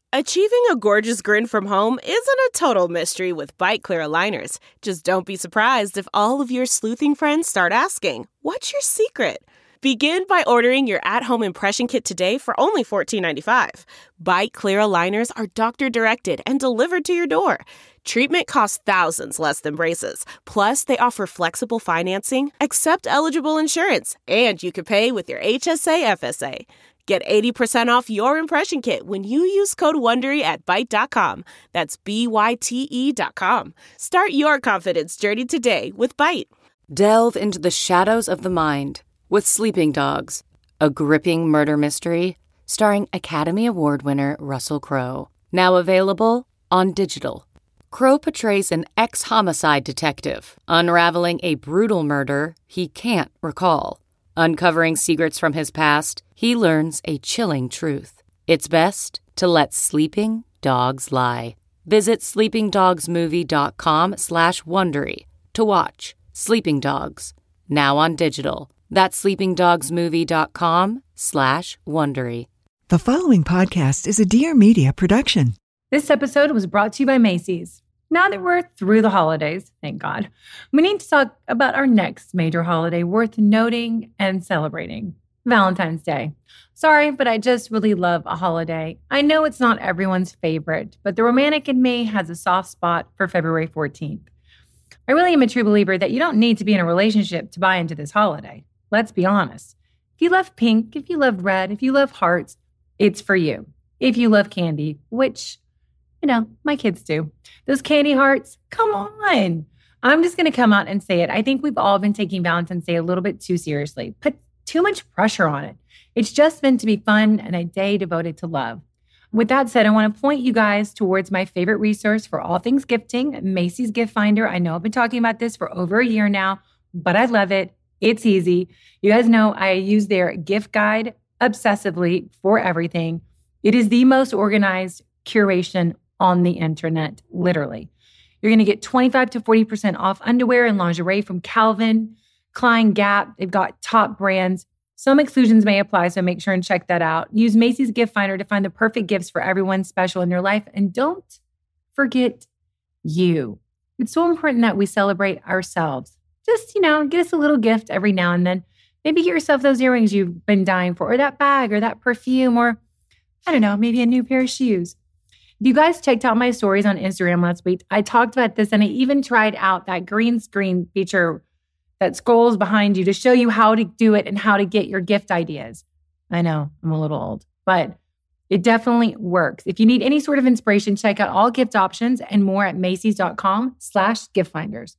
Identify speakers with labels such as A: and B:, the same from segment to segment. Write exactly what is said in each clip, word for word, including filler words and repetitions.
A: Achieving a gorgeous grin from home isn't a total mystery with Byte Clear aligners. Just don't be surprised if all of your sleuthing friends start asking, "What's your secret?" Begin by ordering your at-home impression kit today for only fourteen ninety-five. Byte Clear aligners are doctor-directed and delivered to your door. Treatment costs thousands less than braces. Plus, they offer flexible financing, accept eligible insurance, and you can pay with your H S A F S A. Get eighty percent off your impression kit when you use code WONDERY at byte dot com. That's B Y T E dot com. Start your confidence journey today with Byte.
B: Delve into the shadows of the mind with Sleeping Dogs, a gripping murder mystery starring Academy Award winner Russell Crowe. Now available on digital. Crowe portrays an ex-homicide detective unraveling a brutal murder he can't recall. Uncovering secrets from his past, he learns a chilling truth. It's best to let sleeping dogs lie. Visit sleepingdogsmovie.com slash Wondery to watch Sleeping Dogs, now on digital. That's sleepingdogsmovie.com slash Wondery.
C: The following podcast is a Dear Media production.
D: This episode was brought to you by Macy's. Now that we're through the holidays, thank God, we need to talk about our next major holiday worth noting and celebrating, Valentine's Day. Sorry, but I just really love a holiday. I know it's not everyone's favorite, but the romantic in me has a soft spot for February fourteenth. I really am a true believer that you don't need to be in a relationship to buy into this holiday. Let's be honest. If you love pink, if you love red, if you love hearts, it's for you. If you love candy, which, you know, my kids do. Those candy hearts, come on. I'm just going to come out and say it. I think we've all been taking Valentine's Day a little bit too seriously. Put too much pressure on it. It's just meant to be fun and a day devoted to love. With that said, I want to point you guys towards my favorite resource for all things gifting, Macy's Gift Finder. I know I've been talking about this for over a year now, but I love it. It's easy. You guys know I use their gift guide obsessively for everything. It is the most organized curation on the internet, literally. You're going to get twenty-five to forty percent off underwear and lingerie from Calvin, Klein, Gap. They've got top brands. Some exclusions may apply, so make sure and check that out. Use Macy's Gift Finder to find the perfect gifts for everyone special in your life. And don't forget you. It's so important that we celebrate ourselves. Just, you know, get us a little gift every now and then. Maybe get yourself those earrings you've been dying for, or that bag, or that perfume, or I don't know, maybe a new pair of shoes. If you guys checked out my stories on Instagram last week, I talked about this, and I even tried out that green screen feature that scrolls behind you to show you how to do it and how to get your gift ideas. I know, I'm a little old, but it definitely works. If you need any sort of inspiration, check out all gift options and more at Macy's.com slash gift finders.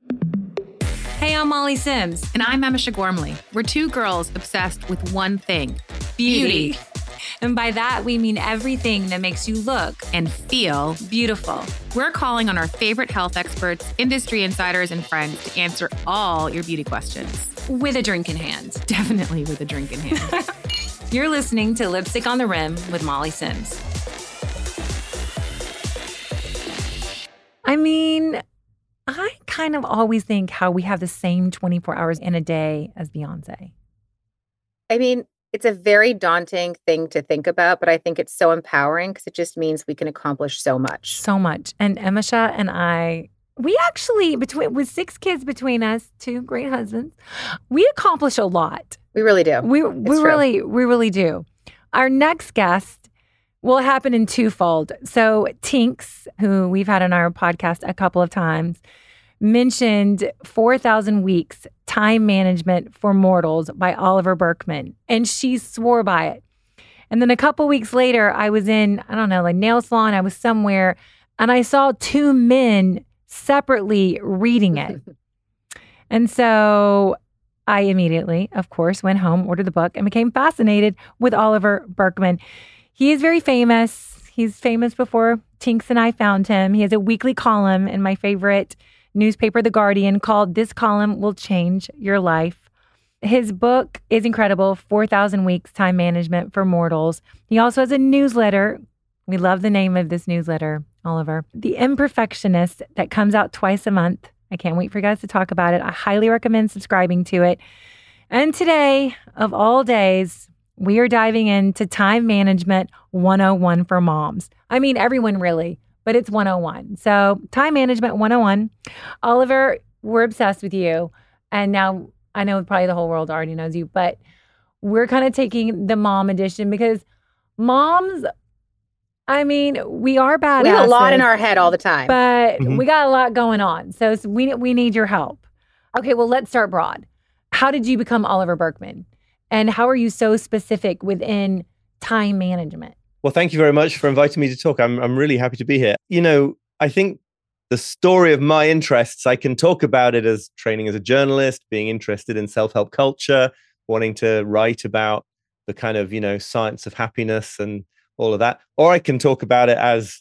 E: Hey, I'm Molly Sims.
F: And I'm Emisha Gormley. We're two girls obsessed with one thing, beauty.
E: Beauty. And by that, we mean everything that makes you look
F: And feel
E: beautiful.
F: We're calling on our favorite health experts, industry insiders, and friends to answer all your beauty questions.
E: With a drink in hand.
F: Definitely with a drink in hand.
E: You're listening to Lipstick on the Rim with Molly Sims. I mean, I kind of always think how we have the same twenty-four hours in a day as Beyonce.
G: I mean, it's a very daunting thing to think about, but I think it's so empowering because it just means we can accomplish so much.
E: So much. And Emisha and I, we actually, between with six kids between us, two great husbands, we accomplish a lot.
G: We really do.
E: We we
G: It's
E: really we really do. Our next guest will happen in twofold. So Tinks, who we've had on our podcast a couple of times, mentioned four thousand Weeks, Time Management for Mortals by Oliver Burkeman. And she swore by it. And then a couple weeks later, I was in, I don't know, like nail salon. I was somewhere and I saw two men separately reading it. And so I immediately, of course, went home, ordered the book, and became fascinated with Oliver Burkeman. He is very famous. He's famous before Tinks and I found him. He has a weekly column in my favorite newspaper, The Guardian, called This Column Will Change Your Life. His book is incredible, four thousand Weeks, Time Management for Mortals. He also has a newsletter. We love the name of this newsletter, Oliver. The Imperfectionist, that comes out twice a month. I can't wait for you guys to talk about it. I highly recommend subscribing to it. And today, of all days, We are diving into time management one oh one for moms. I mean, everyone really, but it's one oh one. So time management one oh one. Oliver, we're obsessed with you. And now I know probably the whole world already knows you, but we're kind of taking the mom edition because moms, I mean, we are badasses.
G: We have a lot in our head all the time.
E: But
H: Mhm.
E: we got a lot going on. So it's- we, we need your help. Okay, well, let's start broad. How did you become Oliver Burkeman? And how are you so specific within time management?
H: Well, thank you very much for inviting me to talk. I'm I'm really happy to be here. You know, I think the story of my interests, I can talk about it as training as a journalist, being interested in self-help culture, wanting to write about the kind of, you know, science of happiness and all of that. Or I can talk about it as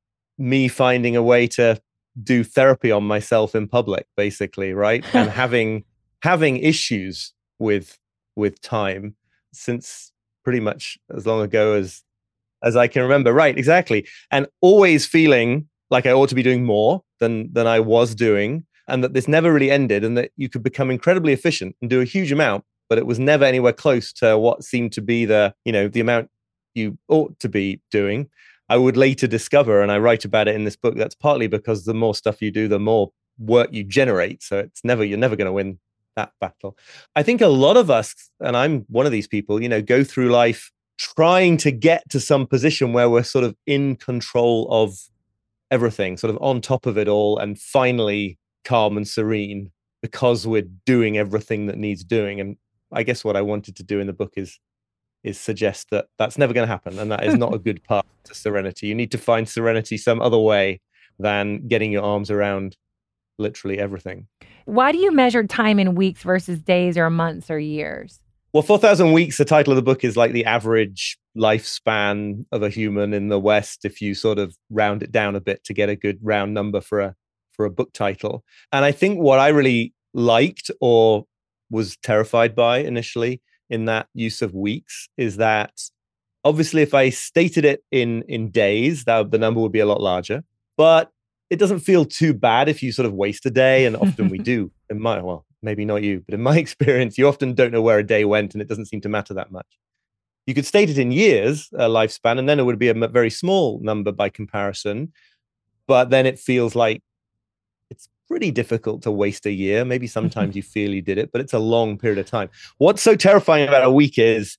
H: me finding a way to do therapy on myself in public, basically, right? And having having issues with with time since pretty much as long ago as as I can remember. Right, exactly. And always feeling like I ought to be doing more than than I was doing, and that this never really ended, and that you could become incredibly efficient and do a huge amount, but it was never anywhere close to what seemed to be the, you know, the amount you ought to be doing. I would later discover, and I write about it in this book, that's partly because the more stuff you do, the more work you generate. So it's never, you're never going to win that battle. I think a lot of us, and I'm one of these people, you know, go through life trying to get to some position where we're sort of in control of everything, sort of on top of it all, and finally calm and serene because we're doing everything that needs doing. And I guess what I wanted to do in the book is is suggest that that's never going to happen, and that is not a good path to serenity. You need to find serenity some other way than getting your arms around literally everything.
E: Why do you measure time in weeks versus days or months or years?
H: Well, four thousand weeks, the title of the book, is like the average lifespan of a human in the West, if you sort of round it down a bit to get a good round number for a for a book title. And I think what I really liked or was terrified by initially in that use of weeks is that obviously if I stated it in in days, that the number would be a lot larger. But it doesn't feel too bad if you sort of waste a day, and often we do. In my, well, maybe not you, but in my experience, you often don't know where a day went, and it doesn't seem to matter that much. You could state it in years, a lifespan, and then it would be a m- very small number by comparison. But then it feels like it's pretty difficult to waste a year. Maybe sometimes you feel you did it, but it's a long period of time. What's so terrifying about a week is,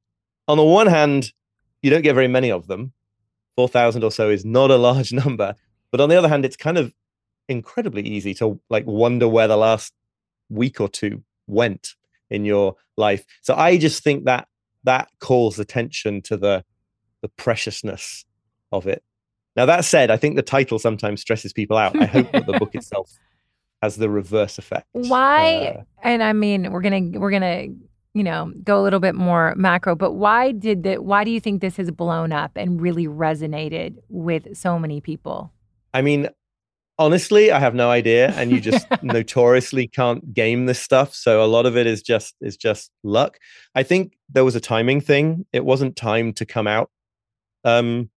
H: on the one hand, you don't get very many of them. four thousand or so is not a large number. But on the other hand, it's kind of incredibly easy to like wonder where the last week or two went in your life. So I just think that that calls attention to the the preciousness of it. Now, that said, I think the title sometimes stresses people out. I hope that the book itself has the reverse effect.
E: Why?
H: Uh,
E: and I mean, we're gonna we're gonna you know go a little bit more macro, but why did that? Why do you think this has blown up and really resonated with so many people?
H: I mean, honestly, I have no idea, and you just notoriously can't game this stuff. So a lot of it is just is just luck. I think there was a timing thing. It wasn't time to come out um,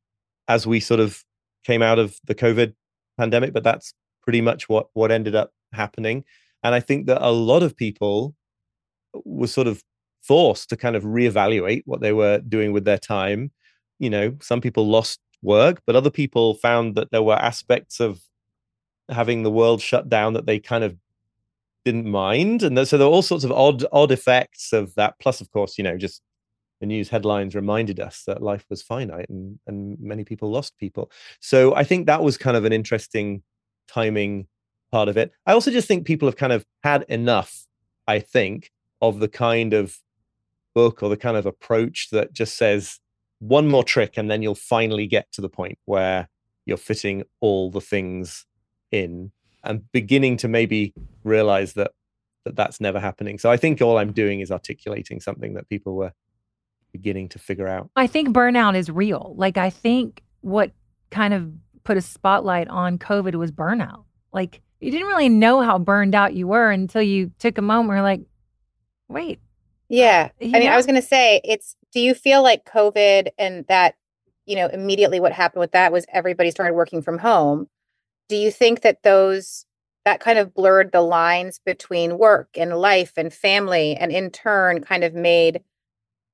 H: as we sort of came out of the COVID pandemic, but that's pretty much what what ended up happening. And I think that a lot of people were sort of forced to kind of reevaluate what they were doing with their time. You know, some people lost work, but other people found that there were aspects of having the world shut down that they kind of didn't mind. And so there were all sorts of odd, odd effects of that. Plus, of course, you know, just the news headlines reminded us that life was finite, and, and many people lost people. So I think that was kind of an interesting timing part of it. I also just think people have kind of had enough, I think, of the kind of book or the kind of approach that just says one more trick and then you'll finally get to the point where you're fitting all the things in, and beginning to maybe realize that, that that's never happening. So I think all I'm doing is articulating something that people were beginning to figure out.
E: I think burnout is real. Like, I think what kind of put a spotlight on COVID was burnout. Like, you didn't really know how burned out you were until you took a moment where you're like, wait.
G: Yeah.
E: You
G: I mean,
E: know?
G: I was going to say, it's, do you feel like COVID and that, you know, immediately what happened with that was everybody started working from home. Do you think that those, that kind of blurred the lines between work and life and family, and in turn kind of made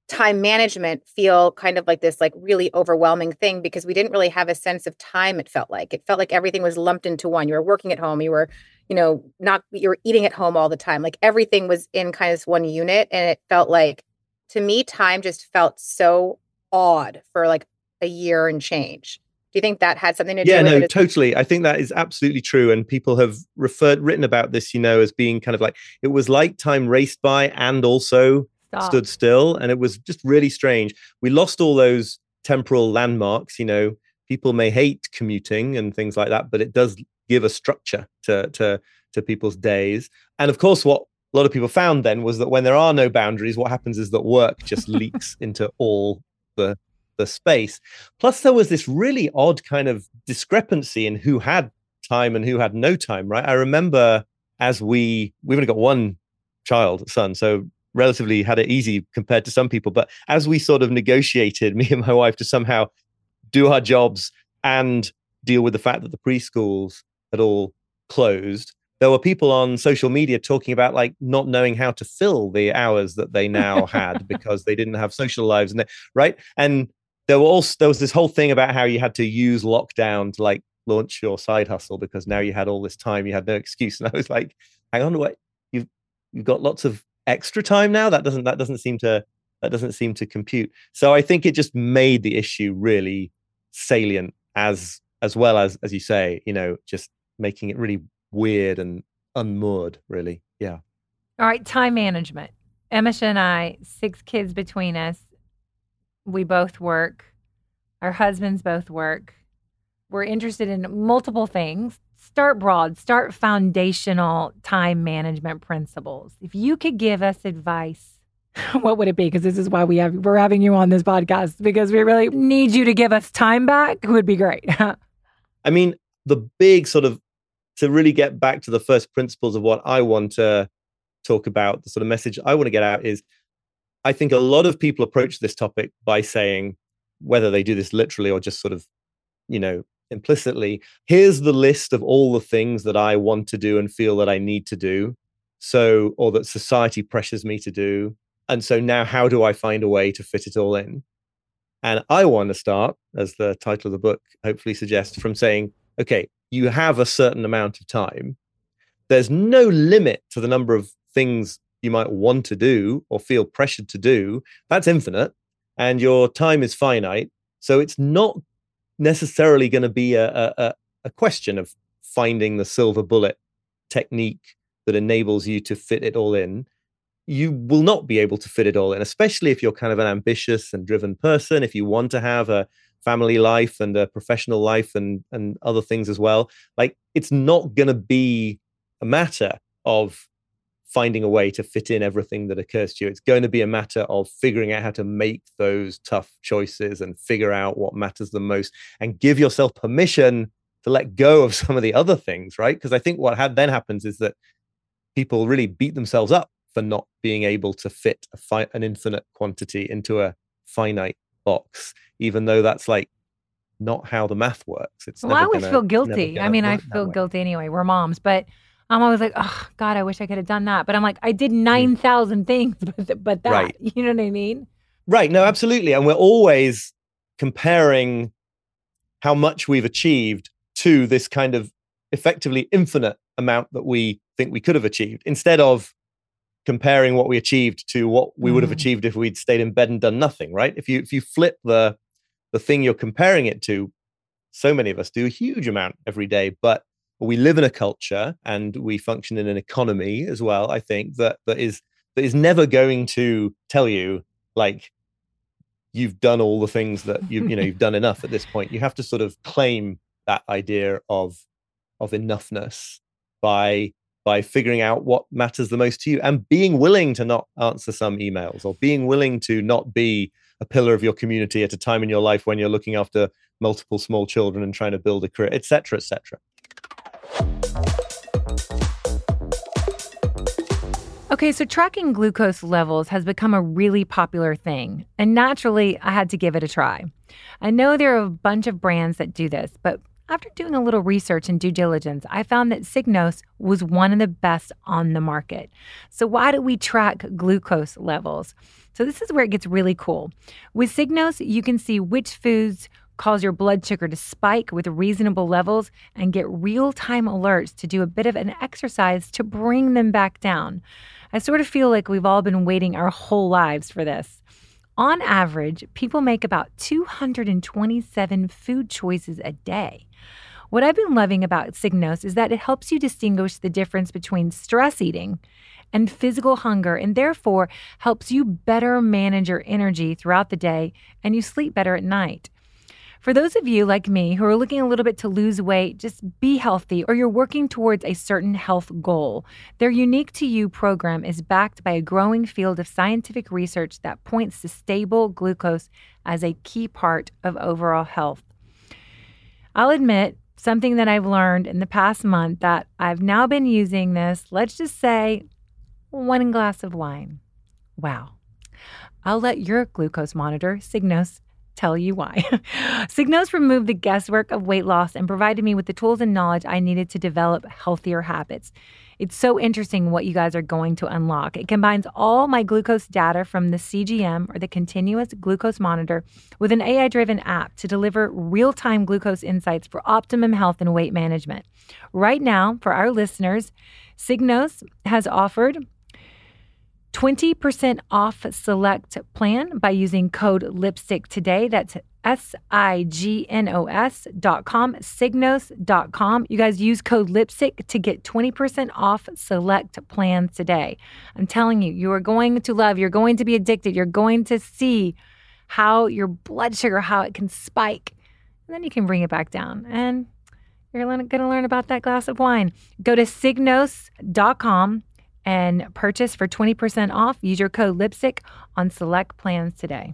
G: time management feel kind of like this like really overwhelming thing because we didn't really have a sense of time. It felt like it felt like everything was lumped into one. You were working at home, you were, you know, not, you were eating at home all the time. Like everything was in kind of one unit. And it felt like, to me, time just felt so odd for like a year and change. Do you think that had something to do
H: yeah,
G: with
H: no,
G: it? Yeah,
H: totally. I think that is absolutely true. And people have referred, written about this, you know, as being kind of like, it was like time raced by and also Stop. stood still. And it was just really strange. We lost all those temporal landmarks. You know, people may hate commuting and things like that, but it does give a structure to, to, to people's days. And of course, what a lot of people found then was that when there are no boundaries, what happens is that work just leaks into all the the space. Plus, there was this really odd kind of discrepancy in who had time and who had no time, right? I remember as we, we've only got one child, son, so relatively had it easy compared to some people. But as we sort of negotiated, me and my wife, to somehow do our jobs and deal with the fact that the preschools had all closed, there were people on social media talking about like not knowing how to fill the hours that they now had because they didn't have social lives, and they, right? And there were also there was this whole thing about how you had to use lockdown to like launch your side hustle because now you had all this time, you had no excuse. And I was like, hang on, what you've you've got lots of extra time now? That doesn't that doesn't seem to that doesn't seem to compute. So I think it just made the issue really salient, as as well as as you say, you know, just making it really weird and unmoored, really. Yeah.
E: All right, time management. Emma and I, six kids between us. We both work. Our husbands both work. We're interested in multiple things. Start broad, start foundational time management principles. If you could give us advice, what would it be? Because this is why we have we're having you on this podcast, because we really need you to give us time back. It would be great.
H: I mean, the big sort of, to really get back to the first principles of what I want to talk about, the sort of message I want to get out is, I think a lot of people approach this topic by saying, whether they do this literally or just sort of, you know, implicitly, here's the list of all the things that I want to do and feel that I need to do. So, or that society pressures me to do. And so now how do I find a way to fit it all in? And I want to start, as the title of the book hopefully suggests, from saying, okay, you have a certain amount of time. There's no limit to the number of things you might want to do or feel pressured to do. That's infinite. And your time is finite. So it's not necessarily going to be a, a, a question of finding the silver bullet technique that enables you to fit it all in. You will not be able to fit it all in, especially if you're kind of an ambitious and driven person, if you want to have a family life and a professional life and, and other things as well. Like, it's not going to be a matter of finding a way to fit in everything that occurs to you. It's going to be a matter of figuring out how to make those tough choices and figure out what matters the most and give yourself permission to let go of some of the other things, right? Because I think what had then happens is that people really beat themselves up for not being able to fit a fi- an infinite quantity into a finite box, even though that's like not how the math works. It's
E: well, I always
H: gonna,
E: feel guilty. I mean, I feel guilty anyway. We're moms, but I'm always like, oh God, I wish I could have done that. But I'm like, I did nine thousand mm. things, but, but that,
H: right.
E: You know what I mean?
H: Right. No, absolutely. And we're always comparing how much we've achieved to this kind of effectively infinite amount that we think we could have achieved, instead of comparing what we achieved to what we mm. would have achieved if we'd stayed in bed and done nothing, right? If you if you flip the the thing you're comparing it to, so many of us do a huge amount every day, but we live in a culture and we function in an economy as well, I think, that that is that is never going to tell you like you've done all the things that you you know you've done enough at this point. You have to sort of claim that idea of of enoughness by by figuring out what matters the most to you and being willing to not answer some emails, or being willing to not be a pillar of your community at a time in your life when you're looking after multiple small children and trying to build a career, et cetera, et cetera.
E: Okay, so tracking glucose levels has become a really popular thing, and naturally, I had to give it a try. I know there are a bunch of brands that do this, but after doing a little research and due diligence, I found that Signos was one of the best on the market. So why do we track glucose levels? So this is where it gets really cool. With Signos, you can see which foods cause your blood sugar to spike with reasonable levels and get real-time alerts to do a bit of an exercise to bring them back down. I sort of feel like we've all been waiting our whole lives for this. On average, people make about two hundred twenty-seven food choices a day. What I've been loving about Signos is that it helps you distinguish the difference between stress eating and physical hunger, and therefore helps you better manage your energy throughout the day and you sleep better at night. For those of you like me who are looking a little bit to lose weight, just be healthy, or you're working towards a certain health goal, their Unique to You program is backed by a growing field of scientific research that points to stable glucose as a key part of overall health. I'll admit, something that I've learned in the past month that I've now been using this, let's just say, one glass of wine. Wow. I'll let your glucose monitor, Signos, tell you why. Signos removed the guesswork of weight loss and provided me with the tools and knowledge I needed to develop healthier habits. It's so interesting what you guys are going to unlock. It combines all my glucose data from the C G M, or the continuous glucose monitor, with an A I-driven app to deliver real-time glucose insights for optimum health and weight management. Right now, for our listeners, Signos has offered twenty percent off select plan by using code LIPSTICK today. That's S I G N O S dot com, Signos dot com. You guys use code LIPSTICK to get twenty percent off select plans today. I'm telling you, you are going to love, you're going to be addicted, you're going to see how your blood sugar, how it can spike. And then you can bring it back down. And you're going to learn about that glass of wine. Go to Signos dot com and purchase for twenty percent off. Use your code LIPSTICK on select plans today.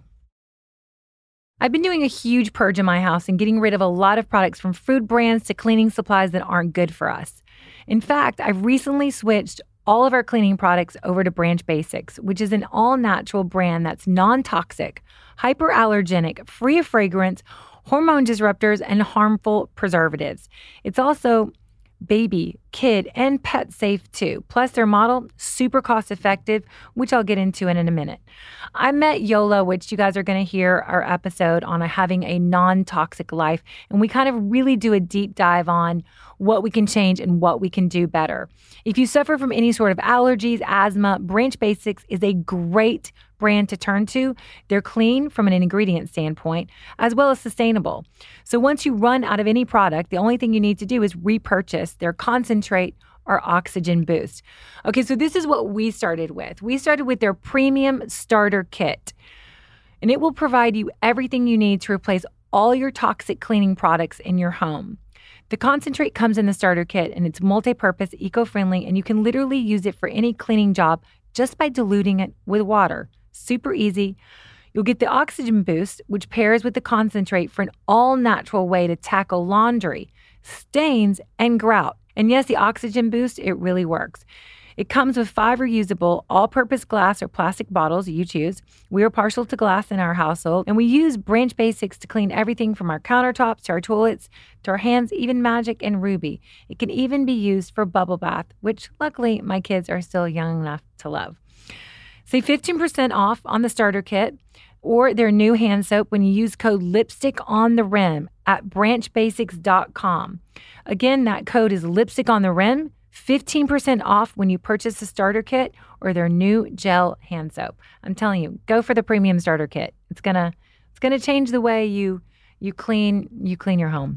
E: I've been doing a huge purge in my house and getting rid of a lot of products, from food brands to cleaning supplies that aren't good for us. In fact, I've recently switched all of our cleaning products over to Branch Basics, which is an all-natural brand that's non-toxic, hyperallergenic, free of fragrance, hormone disruptors, and harmful preservatives. It's also baby, kid, and pet safe too. Plus their model, super cost effective, which I'll get into in, in a minute. I met Yola, which you guys are going to hear our episode on having a non-toxic life. And we kind of really do a deep dive on what we can change and what we can do better. If you suffer from any sort of allergies, asthma, Branch Basics is a great brand to turn to. They're clean from an ingredient standpoint, as well as sustainable. So once you run out of any product, the only thing you need to do is repurchase their concentrate or oxygen boost. Okay, so this is what we started with. We started with their premium starter kit, and it will provide you everything you need to replace all your toxic cleaning products in your home. The concentrate comes in the starter kit, and it's multi-purpose, eco-friendly, and you can literally use it for any cleaning job just by diluting it with water. Super easy. You'll get the oxygen boost, which pairs with the concentrate for an all-natural way to tackle laundry, stains, and grout. And yes, the oxygen boost, it really works. It comes with five reusable all-purpose glass or plastic bottles, you choose. We are partial to glass in our household, and we use Branch Basics to clean everything from our countertops to our toilets to our hands, even Magic and Ruby. It can even be used for bubble bath, which luckily my kids are still young enough to love. Save fifteen percent off on the starter kit or their new hand soap when you use code LIPSTICK on the rim at branch basics dot com. Again, that code is LIPSTICK on the rim, fifteen percent off when you purchase the starter kit or their new gel hand soap. I'm telling you, go for the premium starter kit. It's gonna it's gonna change the way you you clean you clean your home.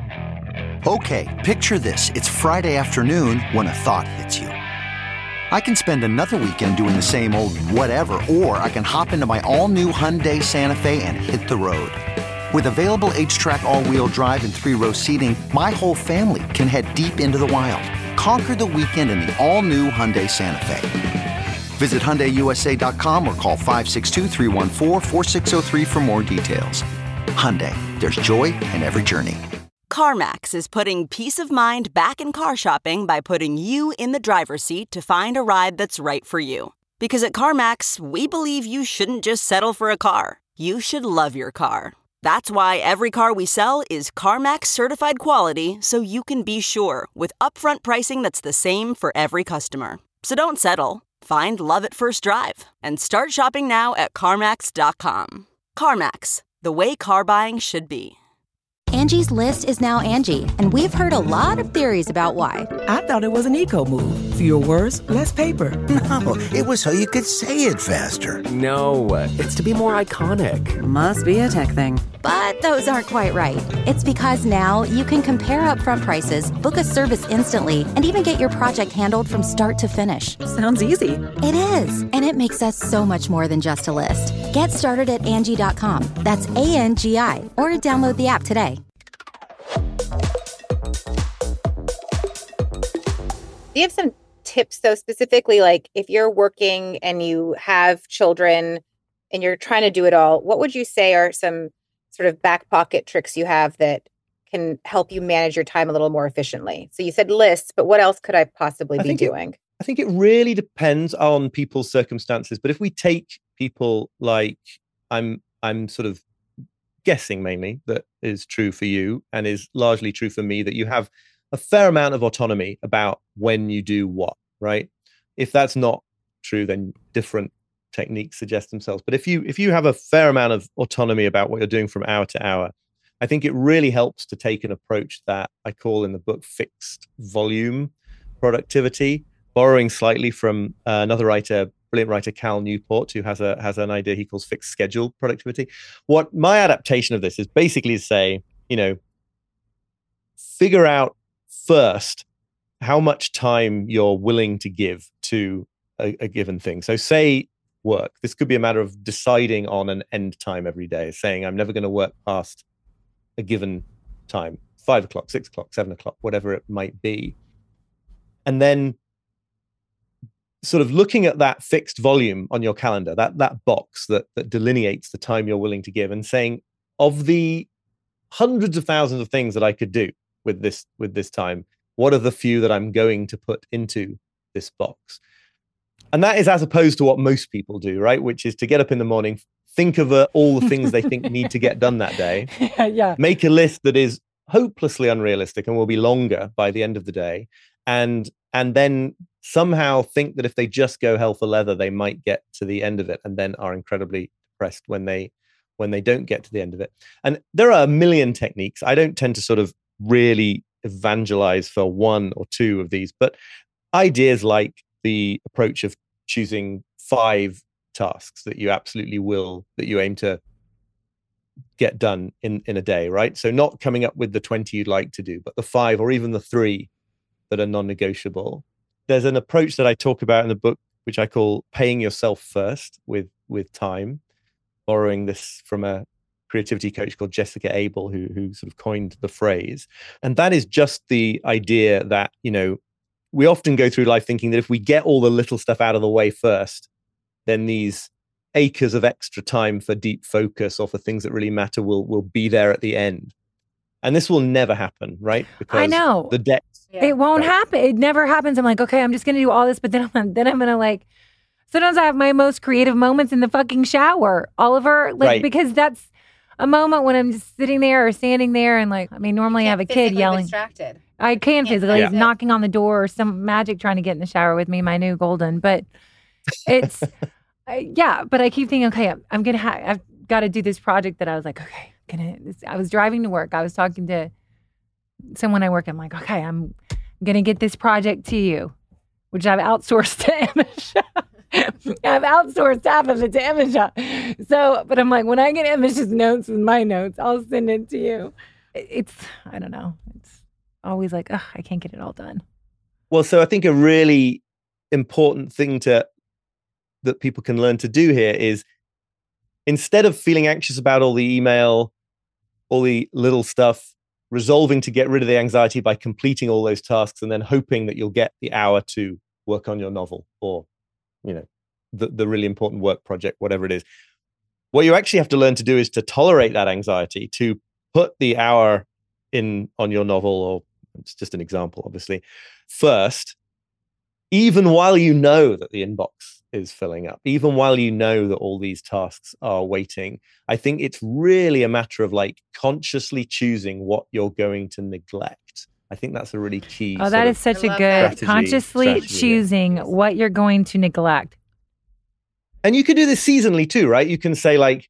I: Okay, picture this. It's Friday afternoon when a thought hits you. I can spend another weekend doing the same old whatever, or I can hop into my all-new Hyundai Santa Fe and hit the road. With available H-Track all-wheel drive and three-row seating, my whole family can head deep into the wild. Conquer the weekend in the all-new Hyundai Santa Fe. Visit Hyundai U S A dot com or call five six two, three one four, four six zero three for more details. Hyundai, there's joy in every journey.
J: CarMax is putting peace of mind back in car shopping by putting you in the driver's seat to find a ride that's right for you. Because at CarMax, we believe you shouldn't just settle for a car. You should love your car. That's why every car we sell is CarMax certified quality, so you can be sure with upfront pricing that's the same for every customer. So don't settle. Find love at first drive and start shopping now at CarMax dot com. CarMax, the way car buying should be.
K: Angie's List is now Angie, and we've heard a lot of theories about why.
L: I thought it was an eco move. Fewer words, less paper.
M: No, it was so you could say it faster.
N: No, it's to be more iconic.
K: Must be a tech thing. But those aren't quite right. It's because now you can compare upfront prices, book a service instantly, and even get your project handled from start to finish.
L: Sounds easy.
K: It is, and it makes us so much more than just a list. Get started at Angie dot com. That's A N G I, or download the app today.
G: Do you have some tips, though, specifically, like if you're working and you have children and you're trying to do it all, what would you say are some sort of back pocket tricks you have that can help you manage your time a little more efficiently? So you said lists, but what else could I possibly
H: I
G: be
H: think it-
G: doing?
H: I think it really depends on people's circumstances. But if we take people like I'm, I'm sort of guessing mainly that is true for you and is largely true for me, that you have a fair amount of autonomy about when you do what, right? If that's not true, then different techniques suggest themselves. But if you if you have a fair amount of autonomy about what you're doing from hour to hour, I think it really helps to take an approach that I call in the book fixed volume productivity, borrowing slightly from uh, another writer, brilliant writer, Cal Newport, who has a has an idea he calls fixed schedule productivity. What my adaptation of this is basically to say, you know, figure out first how much time you're willing to give to a, a given thing. So say work. This could be a matter of deciding on an end time every day, saying I'm never going to work past a given time, five o'clock, six o'clock, seven o'clock, whatever it might be. And then sort of looking at that fixed volume on your calendar, that that box that that delineates the time you're willing to give, and saying, of the hundreds of thousands of things that I could do with this with this time, what are the few that I'm going to put into this box? And that is as opposed to what most people do, right? Which is to get up in the morning, think of uh, all the things they think need to get done that day,
E: yeah, yeah.
H: make a list that is hopelessly unrealistic and will be longer by the end of the day, and and then somehow think that if they just go hell for leather, they might get to the end of it, and then are incredibly depressed when they when they don't get to the end of it. And there are a million techniques. I don't tend to sort of really evangelize for one or two of these, but ideas like the approach of choosing five tasks that you absolutely will, that you aim to get done in, in a day, right? So not coming up with the twenty you'd like to do, but the five or even the three that are non-negotiable. There's an approach that I talk about in the book, which I call paying yourself first with, with time, borrowing this from a creativity coach called Jessica Abel, who, who sort of coined the phrase. And that is just the idea that, you know, we often go through life thinking that if we get all the little stuff out of the way first, then these acres of extra time for deep focus or for things that really matter will will be there at the end. And this will never happen, right? Because
E: I know.
H: the debt.
E: Yeah. It won't
H: right.
E: happen. It never happens. I'm like, okay, I'm just going to do all this, but then I'm, then I'm going to like, sometimes I have my most creative moments in the fucking shower, Oliver, like,
H: Right.
E: because that's a moment when I'm just sitting there or standing there and like, I mean, normally I have a kid yelling.
G: Distracted.
E: I can physically.
H: Yeah.
E: He's knocking on the door or some magic trying to get in the shower with me, my new golden. But it's, uh, yeah, but I keep thinking, okay, I'm, I'm going to have, I've got to do this project that I was like, okay, I'm gonna, this, I was driving to work. I was talking to someone I work. I'm like, okay, I'm going to get this project to you, which I've outsourced to Amisha. I've outsourced half of it to Amisha. So, but I'm like, when I get Amisha's notes with my notes, I'll send it to you. It's, I don't know. It's always like, ugh, I can't get it all done.
H: Well, so I think a really important thing to that people can learn to do here is, instead of feeling anxious about all the email, all the little stuff, resolving to get rid of the anxiety by completing all those tasks and then hoping that you'll get the hour to work on your novel or, you know, the, the really important work project, whatever it is. What you actually have to learn to do is to tolerate that anxiety, to put the hour in on your novel, or it's just an example, obviously, first, even while you know that the inbox is filling up, even while you know that all these tasks are waiting. I think it's really a matter of like consciously choosing what you're going to neglect I think that's a really key.
E: Oh, that is
H: sort
E: such a good
H: strategy,
E: consciously
H: strategy,
E: choosing
H: yeah.
E: what you're going to neglect.
H: And you can do this seasonally too, right? You can say like,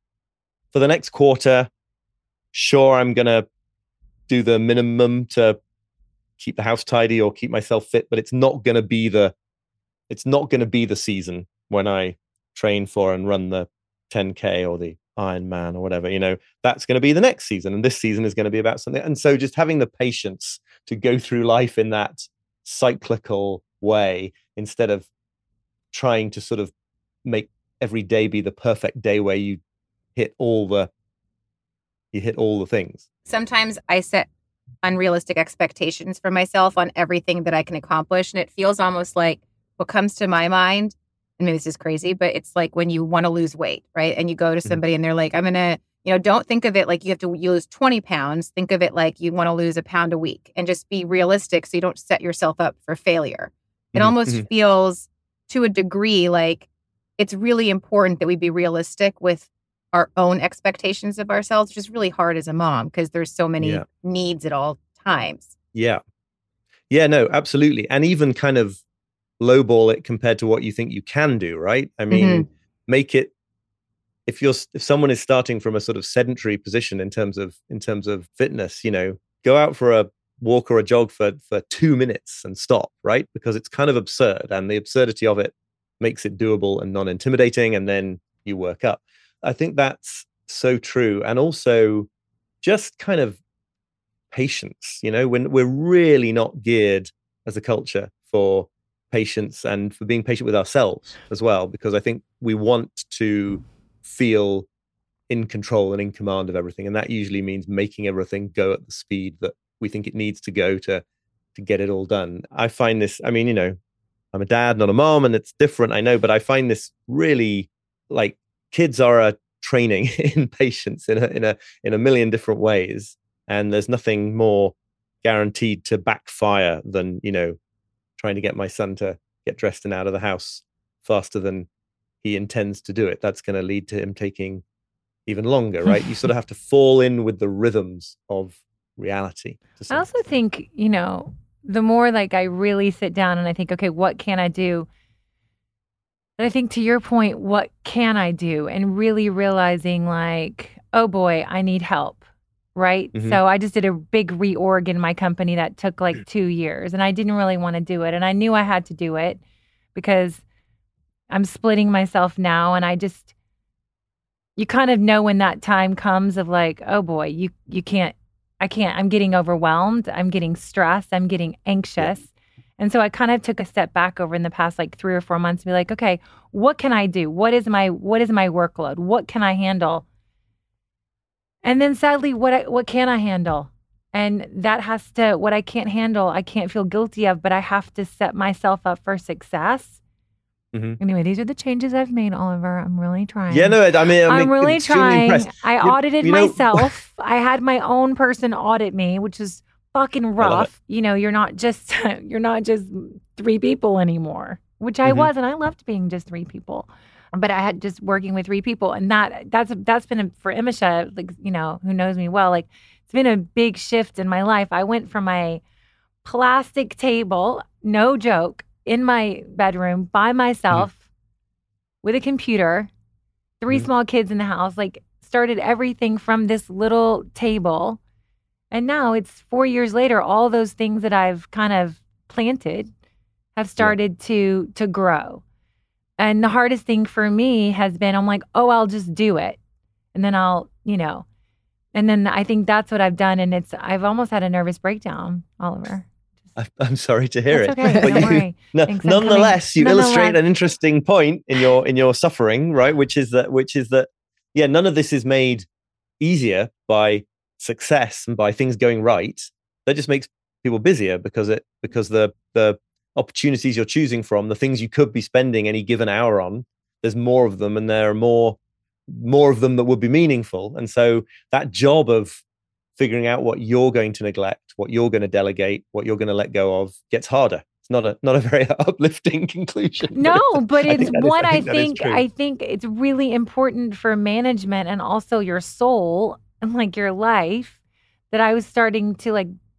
H: for the next quarter, sure, I'm going to do the minimum to keep the house tidy or keep myself fit, but it's not going to be the, it's not going to be the season when I train for and run the ten K or the Ironman or whatever, you know, that's going to be the next season. And this season is going to be about something. And so just having the patience to go through life in that cyclical way, instead of trying to sort of make every day be the perfect day where you hit all the, you hit all the things.
G: Sometimes I set unrealistic expectations for myself on everything that I can accomplish. And it feels almost like what comes to my mind, and maybe this is crazy, but it's like when you want to lose weight, right? And you go to somebody and they're like, I'm going to, you know, don't think of it like you have to lose twenty pounds. Think of it like you want to lose a pound a week, and just be realistic so you don't set yourself up for failure. It
H: Mm-hmm.
G: almost
H: Mm-hmm.
G: feels to a degree like it's really important that we be realistic with our own expectations of ourselves, which is really hard as a mom because there's so many
H: Yeah.
G: needs at all times.
H: Yeah. Yeah, no, absolutely. And even kind of lowball it compared to what you think you can do, right? I mean,
G: Mhm.
H: make it, if you're, if someone is starting from a sort of sedentary position in terms of, in terms of fitness, you know, go out for a walk or a jog for, for two minutes and stop, right? Because it's kind of absurd, and the absurdity of it makes it doable and non-intimidating. And then you work up. I think that's so true. And also just kind of patience, you know, when we're really not geared as a culture for patience and for being patient with ourselves as well, because I think we want to feel in control and in command of everything. And that usually means making everything go at the speed that we think it needs to go to, to get it all done. I find this, I mean, you know, I'm a dad, not a mom, and it's different, I know, but I find this really, like, kids are a training in patience in a, in a, in a million different ways. And there's nothing more guaranteed to backfire than, you know, trying to get my son to get dressed and out of the house faster than he intends to do it. That's going to lead to him taking even longer, right? You sort of have to fall in with the rhythms of reality.
E: I also think, you know, the more like I really sit down and I think, okay, what can I do? And I think to your point, what can I do? And really realizing like, oh boy, I need help. Right.
O: Mhm.
E: So I just did a big reorg in my company that took like two years and I didn't really want to do it. And I knew I had to do it because I'm splitting myself now. And I just, you kind of know when that time comes of like, oh boy, you, you can't, I can't, I'm getting overwhelmed. I'm getting stressed. I'm getting anxious. Yeah. And so I kind of took a step back over in the past like three or four months to be like, okay, what can I do? What is my, what is my workload? What can I handle? And then sadly, what I, what can I handle? And that has to, what I can't handle, I can't feel guilty of, but I have to set myself up for success.
H: Mm-hmm.
E: Anyway, these are the changes I've made, Oliver. I'm really trying.
H: Yeah, no, I mean, I'm,
E: I'm really
H: extremely
E: trying.
H: impressed.
E: I
H: You-
E: audited
H: you know-
E: myself. I had my own person audit me, which is fucking
H: love
E: rough. You know, you're not just, you're not just three people anymore, which I
H: Mhm.
E: was. And I loved being just three people. But I had just working with three people, and that that's that's been a, for Imisha, like, you know, who knows me well. Like, it's been a big shift in my life. I went from a plastic table, no joke, in my bedroom by myself
H: Mm-hmm.
E: with a computer, three mm-hmm. small kids in the house. Like, started everything from this little table, and now it's four years later. All those things that I've kind of planted have started yeah. to to grow. And the hardest thing for me has been, I'm like, oh, I'll just do it. And then I'll, you know, and then I think that's what I've done. And it's, I've almost had a nervous breakdown, Oliver.
H: I- I'm sorry to hear
E: That's
H: it.
E: okay.
H: But
E: Don't
H: you,
E: worry.
H: no,
E: Thanks, I'm
H: nonetheless,
E: coming.
H: you illustrate
E: Nonetheless.
H: an interesting point in your in your suffering, right? Which is that, which is that, yeah, none of this is made easier by success and by things going right. That just makes people busier because it because the the opportunities you're choosing from, the things you could be spending any given hour on, there's more of them, and there are more more of them that would be meaningful. And so that job of figuring out what you're going to neglect, what you're going to delegate, what you're going to let go of gets harder. It's not a not a very uplifting conclusion.
E: No, but
H: I
E: it's
H: think that is-
E: what
H: I
E: I
H: think that is
E: think.
H: true.
E: I think it's really important for management and also your soul and like your life that I was starting to like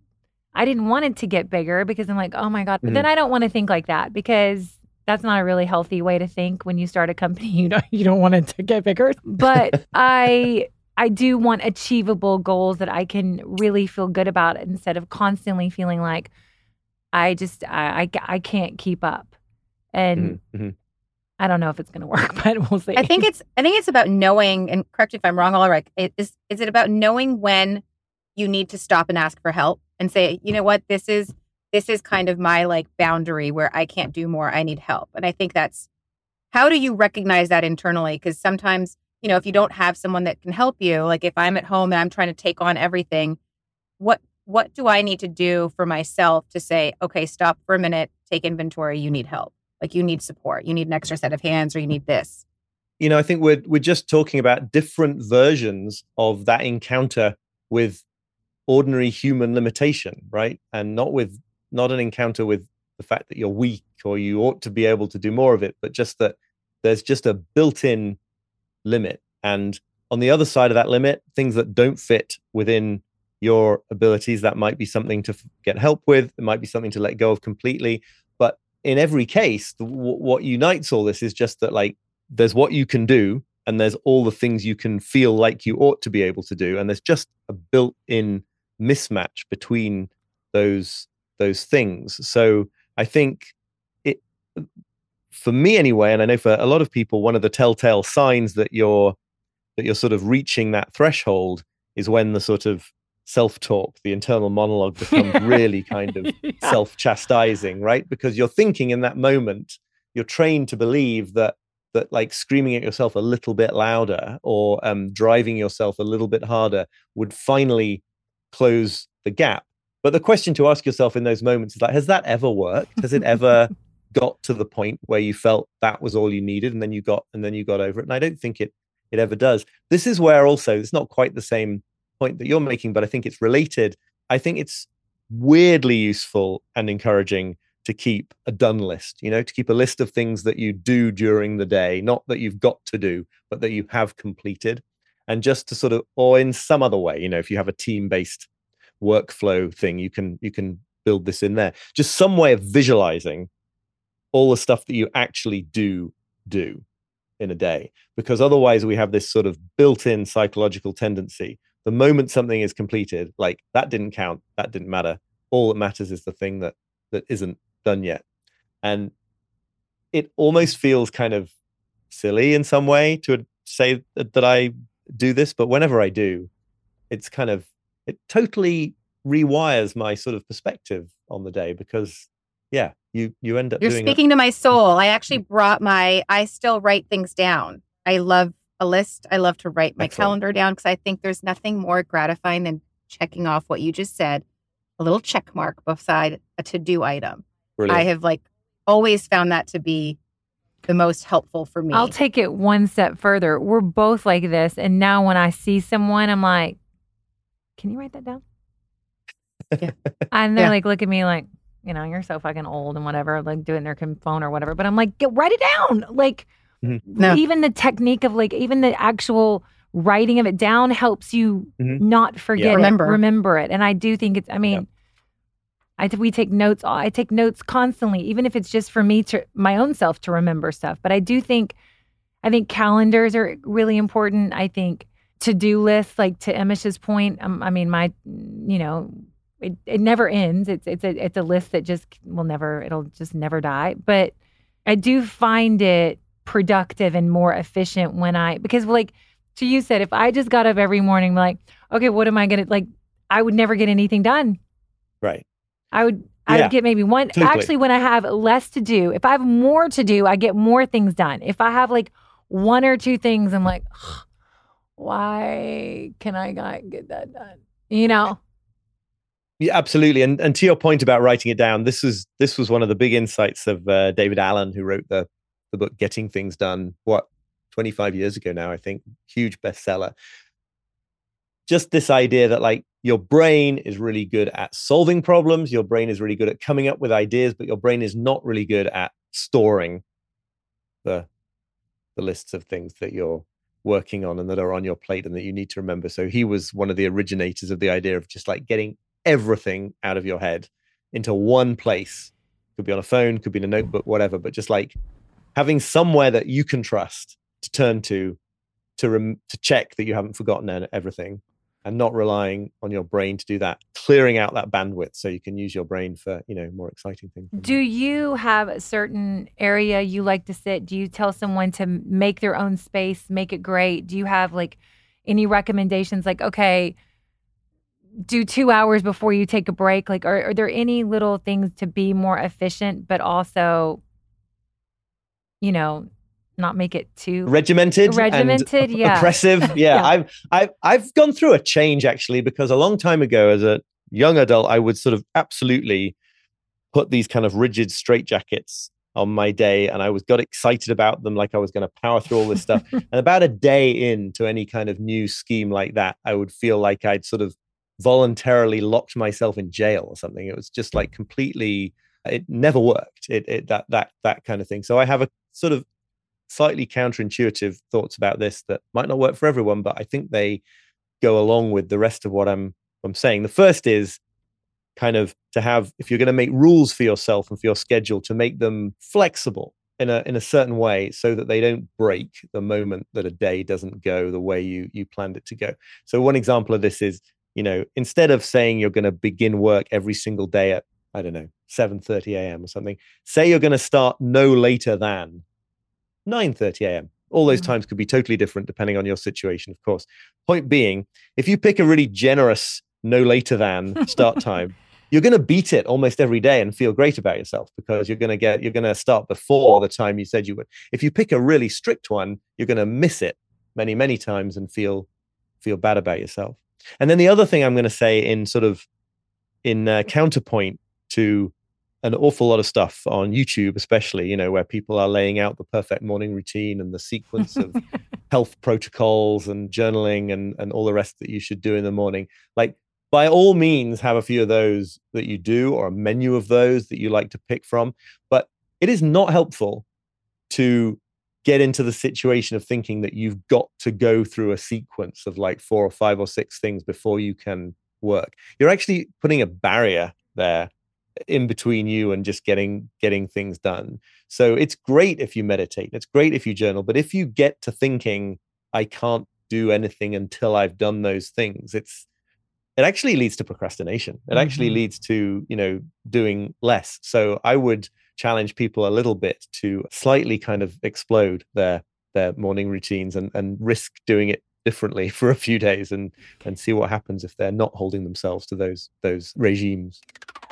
E: I didn't want it to get bigger because I'm like, oh my God. But
H: Mhm.
E: then I don't want to think like that because that's not a really healthy way to think when you start a company. You don't you don't want it to get bigger. But I I do want achievable goals that I can really feel good about instead of constantly feeling like I just I I, I can't keep up. And
H: Mm-hmm.
E: I don't know if it's going to work, but we'll see.
G: I think it's I think it's about knowing, and correct me if I'm wrong, all right. Is is it about knowing when you need to stop and ask for help and say, you know what, this is this is kind of my like boundary where I can't do more. I need help. And I think that's, how do you recognize that internally? Because sometimes, you know, if you don't have someone that can help you, like if I'm at home and I'm trying to take on everything, what what do I need to do for myself to say, okay, stop for a minute, take inventory, you need help. Like you need support, you need an extra set of hands, or you need this.
H: You know, I think we're we're just talking about different versions of that encounter with ordinary human limitation, right? And not with not an encounter with the fact that you're weak or you ought to be able to do more of it, but just that there's just a built-in limit. And on the other side of that limit, things that don't fit within your abilities, that might be something to f- get help with. It might be something to let go of completely. But in every case, the, w- what unites all this is just that, like, there's what you can do, and there's all the things you can feel like you ought to be able to do, and there's just a built-in mismatch between those those things. So I think it, for me anyway, and I know for a lot of people, one of the telltale signs that you're that you're sort of reaching that threshold is when the sort of self-talk, the internal monologue, becomes really kind of yeah. self-chastising, right? Because you're thinking in that moment, you're trained to believe that that like screaming at yourself a little bit louder or um, driving yourself a little bit harder would finally close the gap. But the question to ask yourself in those moments is like, has that ever worked? Has it ever got to the point where you felt that was all you needed, and then you got and then you got over it? And I don't think it it ever does. This is where also it's not quite the same point that you're making, but I think it's related. I think it's weirdly useful and encouraging to keep a done list, you know, to keep a list of things that you do during the day, not that you've got to do, but that you have completed. And just to sort of, or in some other way, you know, if you have a team-based workflow thing, you can you can build this in there. Just some way of visualizing all the stuff that you actually do do in a day. Because otherwise we have this sort of built-in psychological tendency. The moment something is completed, like that didn't count, that didn't matter. All that matters is the thing that that isn't done yet. And it almost feels kind of silly in some way to say that, that I do this, but whenever I do, it's kind of, it totally rewires my sort of perspective on the day, because yeah, you you end up
G: You're
H: doing
G: speaking a- to my soul. I actually brought my, I still write things down. I love a list. I love to write my
H: Excellent.
G: calendar down, because I think there's nothing more gratifying than checking off what you just said, a little check mark beside a to-do item. Brilliant. I have like always found that to be the most helpful for me.
E: I'll take it one step further. We're both like this. And now when I see someone, I'm like, can you write that down?
G: Yeah.
E: And they're
G: Yeah.
E: like, look at me like, you know, you're so fucking old and whatever, like doing their phone or whatever. But I'm like, get, write it down. Like
H: mm-hmm.
G: no.
E: even the technique of like, even the actual writing of it down helps you
H: mm-hmm.
E: not forget
G: yeah.
E: it,
G: remember.
E: remember it. And I do think it's, I mean,
H: yeah.
E: I we take notes. I take notes constantly, even if it's just for me to my own self to remember stuff. But I do think, I think calendars are really important. I think to-do lists, like to Emish's point. Um, I mean, my, you know, it, it never ends. It's it's a it's a list that just will never. It'll just never die. But I do find it productive and more efficient when I because like so you said, if I just got up every morning, like, okay, what am I gonna like? I would never get anything done.
H: Right.
E: I would I
H: Yeah,
E: would get maybe one.
H: totally.
E: Actually, when I have less to do, if I have more to do, I get more things done. If I have like one or two things, I'm like, why can I not get that done? You know?
H: Yeah, absolutely. And and to your point about writing it down, this was this was one of the big insights of uh, David Allen, who wrote the the book Getting Things Done, what, twenty-five years ago now, I think. Huge bestseller. Just this idea that like your brain is really good at solving problems, your brain is really good at coming up with ideas, but your brain is not really good at storing the the lists of things that you're working on and that are on your plate and that you need to remember. So he was one of the originators of the idea of just like getting everything out of your head into one place. Could be on a phone, could be in a notebook, whatever, but just like having somewhere that you can trust to turn to, to rem- to check that you haven't forgotten everything, and not relying on your brain to do that, clearing out that bandwidth so you can use your brain for, you know, more exciting things.
E: Do you have a certain area you like to sit? Do you tell someone to make their own space, make it great? Do you have like any recommendations like, okay, do two hours before you take a break? Like, are, are there any little things to be more efficient, but also, you know, not make it too
H: regimented,
E: regimented,
H: and
E: yeah.
H: oppressive? Yeah, yeah. I've, I've, I've gone through a change actually, because a long time ago as a young adult, I would sort of absolutely put these kind of rigid straitjackets on my day, and I was got excited about them, like I was going to power through all this stuff. And about a day into any kind of new scheme like that, I would feel like I'd sort of voluntarily locked myself in jail or something. It was just like completely, it never worked. It, it that that that kind of thing. So I have a sort of slightly counterintuitive thoughts about this that might not work for everyone, but I think they go along with the rest of what I'm I'm saying. The first is kind of to have, if you're going to make rules for yourself and for your schedule, to make them flexible in a in a certain way so that they don't break the moment that a day doesn't go the way you you planned it to go. So one example of this is, you know, instead of saying you're going to begin work every single day at, I don't know, seven thirty a.m. or something, say you're going to start no later than nine thirty a.m. All those times could be totally different depending on your situation, of course. Point being, if you pick a really generous no later than start time, you're going to beat it almost every day and feel great about yourself, because you're going to get, you're going to start before the time you said you would. If you pick a really strict one, you're going to miss it many, many times and feel, feel bad about yourself. And then the other thing I'm going to say in sort of in uh, counterpoint to an awful lot of stuff on YouTube, especially, you know, where people are laying out the perfect morning routine and the sequence of health protocols and journaling and, and all the rest that you should do in the morning. Like, by all means, have a few of those that you do, or a menu of those that you like to pick from. But it is not helpful to get into the situation of thinking that you've got to go through a sequence of like four or five or six things before you can work. You're actually putting a barrier there in between you and just getting getting things done. So it's great if you meditate, it's great if you journal, but if you get to thinking, I can't do anything until I've done those things, it's it actually leads to procrastination. It mm-hmm. actually leads to, you know, doing less. So I would challenge people a little bit to slightly kind of explode their their morning routines and and risk doing it differently for a few days and and see what happens if they're not holding themselves to those those regimes.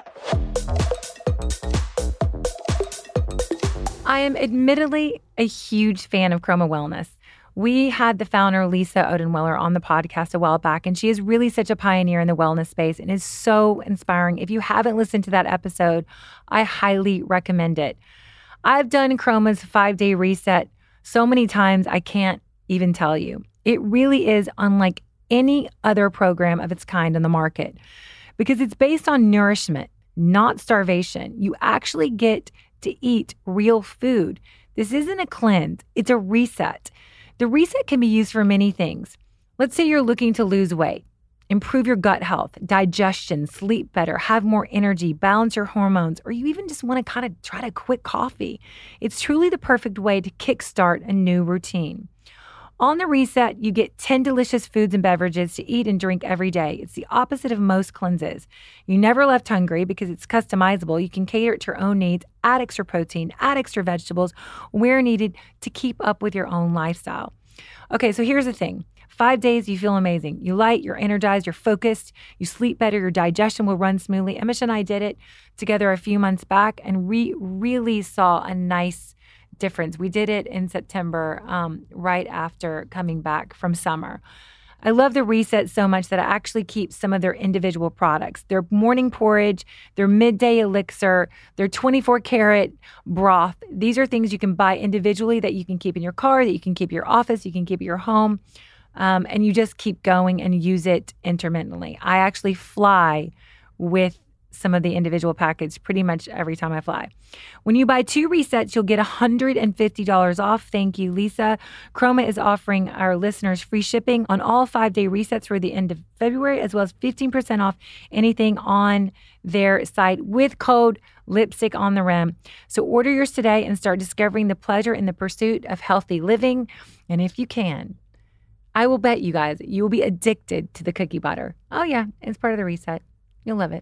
E: I am admittedly a huge fan of Chroma Wellness. We had the founder, Lisa Odenwiller, on the podcast a while back, and she is really such a pioneer in the wellness space and is so inspiring. If you haven't listened to that episode, I highly recommend it. I've done Chroma's five-day reset so many times I can't even tell you. It really is unlike any other program of its kind on the market because it's based on nourishment, not starvation. You actually get to eat real food. This isn't a cleanse, it's a reset. The reset can be used for many things. Let's say you're looking to lose weight, improve your gut health, digestion, sleep better, have more energy, balance your hormones, or you even just want to kind of try to quit coffee. It's truly the perfect way to kickstart a new routine. On the reset, you get ten delicious foods and beverages to eat and drink every day. It's the opposite of most cleanses. You never left hungry because it's customizable. You can cater it to your own needs, add extra protein, add extra vegetables where needed to keep up with your own lifestyle. Okay, so here's the thing. Five days, you feel amazing. You light, you're energized, you're focused, you sleep better, your digestion will run smoothly. Amish and I did it together a few months back, and we really saw a nice difference. We did it in September, um, right after coming back from summer. I love the reset so much that I actually keep some of their individual products. Their morning porridge, their midday elixir, their twenty-four karat broth. These are things you can buy individually that you can keep in your car, that you can keep at your office, you can keep at your home, um, and you just keep going and use it intermittently. I actually fly with some of the individual packets pretty much every time I fly. When you buy two resets, you'll get one hundred fifty dollars off. Thank you, Lisa. Chroma is offering our listeners free shipping on all five-day resets through the end of February, as well as fifteen percent off anything on their site with code Lipstick on the Rim. So order yours today and start discovering the pleasure in the pursuit of healthy living. And if you can, I will bet you guys, you will be addicted to the cookie butter. Oh yeah, it's part of the reset. You'll love it.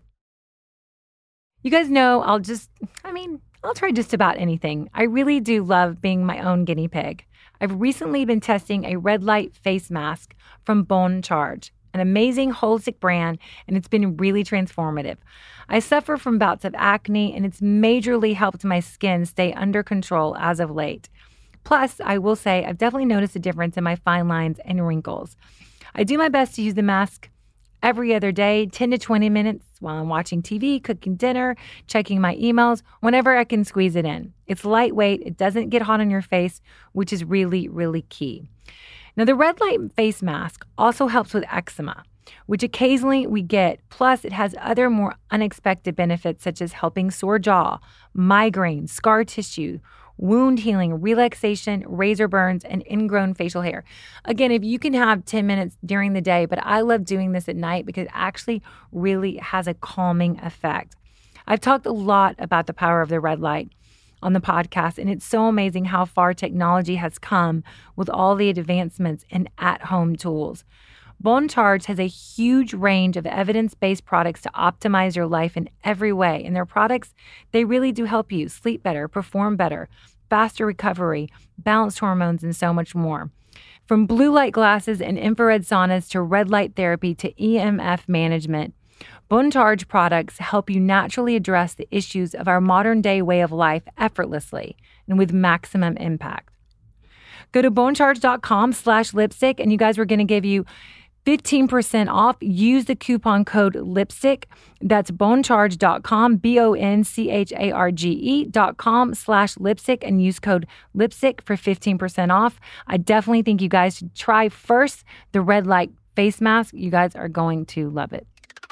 E: You guys know I'll just, I mean, I'll try just about anything. I really do love being my own guinea pig. I've recently been testing a red light face mask from Bone Charge, an amazing holistic brand, and it's been really transformative. I suffer from bouts of acne, and it's majorly helped my skin stay under control as of late. Plus, I will say I've definitely noticed a difference in my fine lines and wrinkles. I do my best to use the mask every other day, ten to twenty minutes while I'm watching T V, cooking dinner, checking my emails, whenever I can squeeze it in. It's lightweight, it doesn't get hot on your face, which is really, really key. Now, the red light face mask also helps with eczema, which occasionally we get. Plus, it has other more unexpected benefits such as helping sore jaw, migraine, scar tissue, wound healing, relaxation, razor burns, and ingrown facial hair. Again, if you can have ten minutes during the day, but I love doing this at night because it actually really has a calming effect. I've talked a lot about the power of the red light on the podcast, and it's so amazing how far technology has come with all the advancements in at-home tools. Bone Charge has a huge range of evidence-based products to optimize your life in every way. And their products, they really do help you sleep better, perform better, faster recovery, balanced hormones, and so much more. From blue light glasses and infrared saunas to red light therapy to E M F management, Bone Charge products help you naturally address the issues of our modern day way of life effortlessly and with maximum impact. Go to bonecharge.com slash lipstick, and you guys were going to give you fifteen percent off. Use the coupon code LIPSTICK. That's bonecharge dot com, B O N C H A R G E dot com slash lipstick, and use code LIPSTICK for fifteen percent off. I definitely think you guys should try first the red light face mask. You guys are going to love it.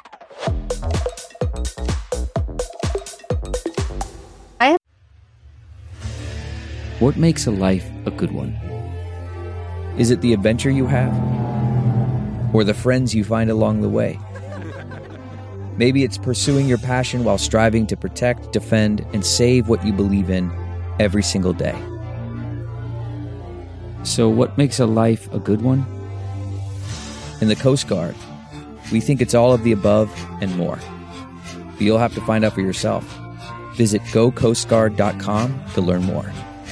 G: I
O: What makes a life a good one? Is it the adventure you have? Or the friends you find along the way? Maybe it's pursuing your passion while striving to protect, defend, and save what you believe in every single day. So what makes a life a good one? In the Coast Guard, we think it's all of the above and more. But you'll have to find out for yourself. Visit go coast guard dot com to learn more.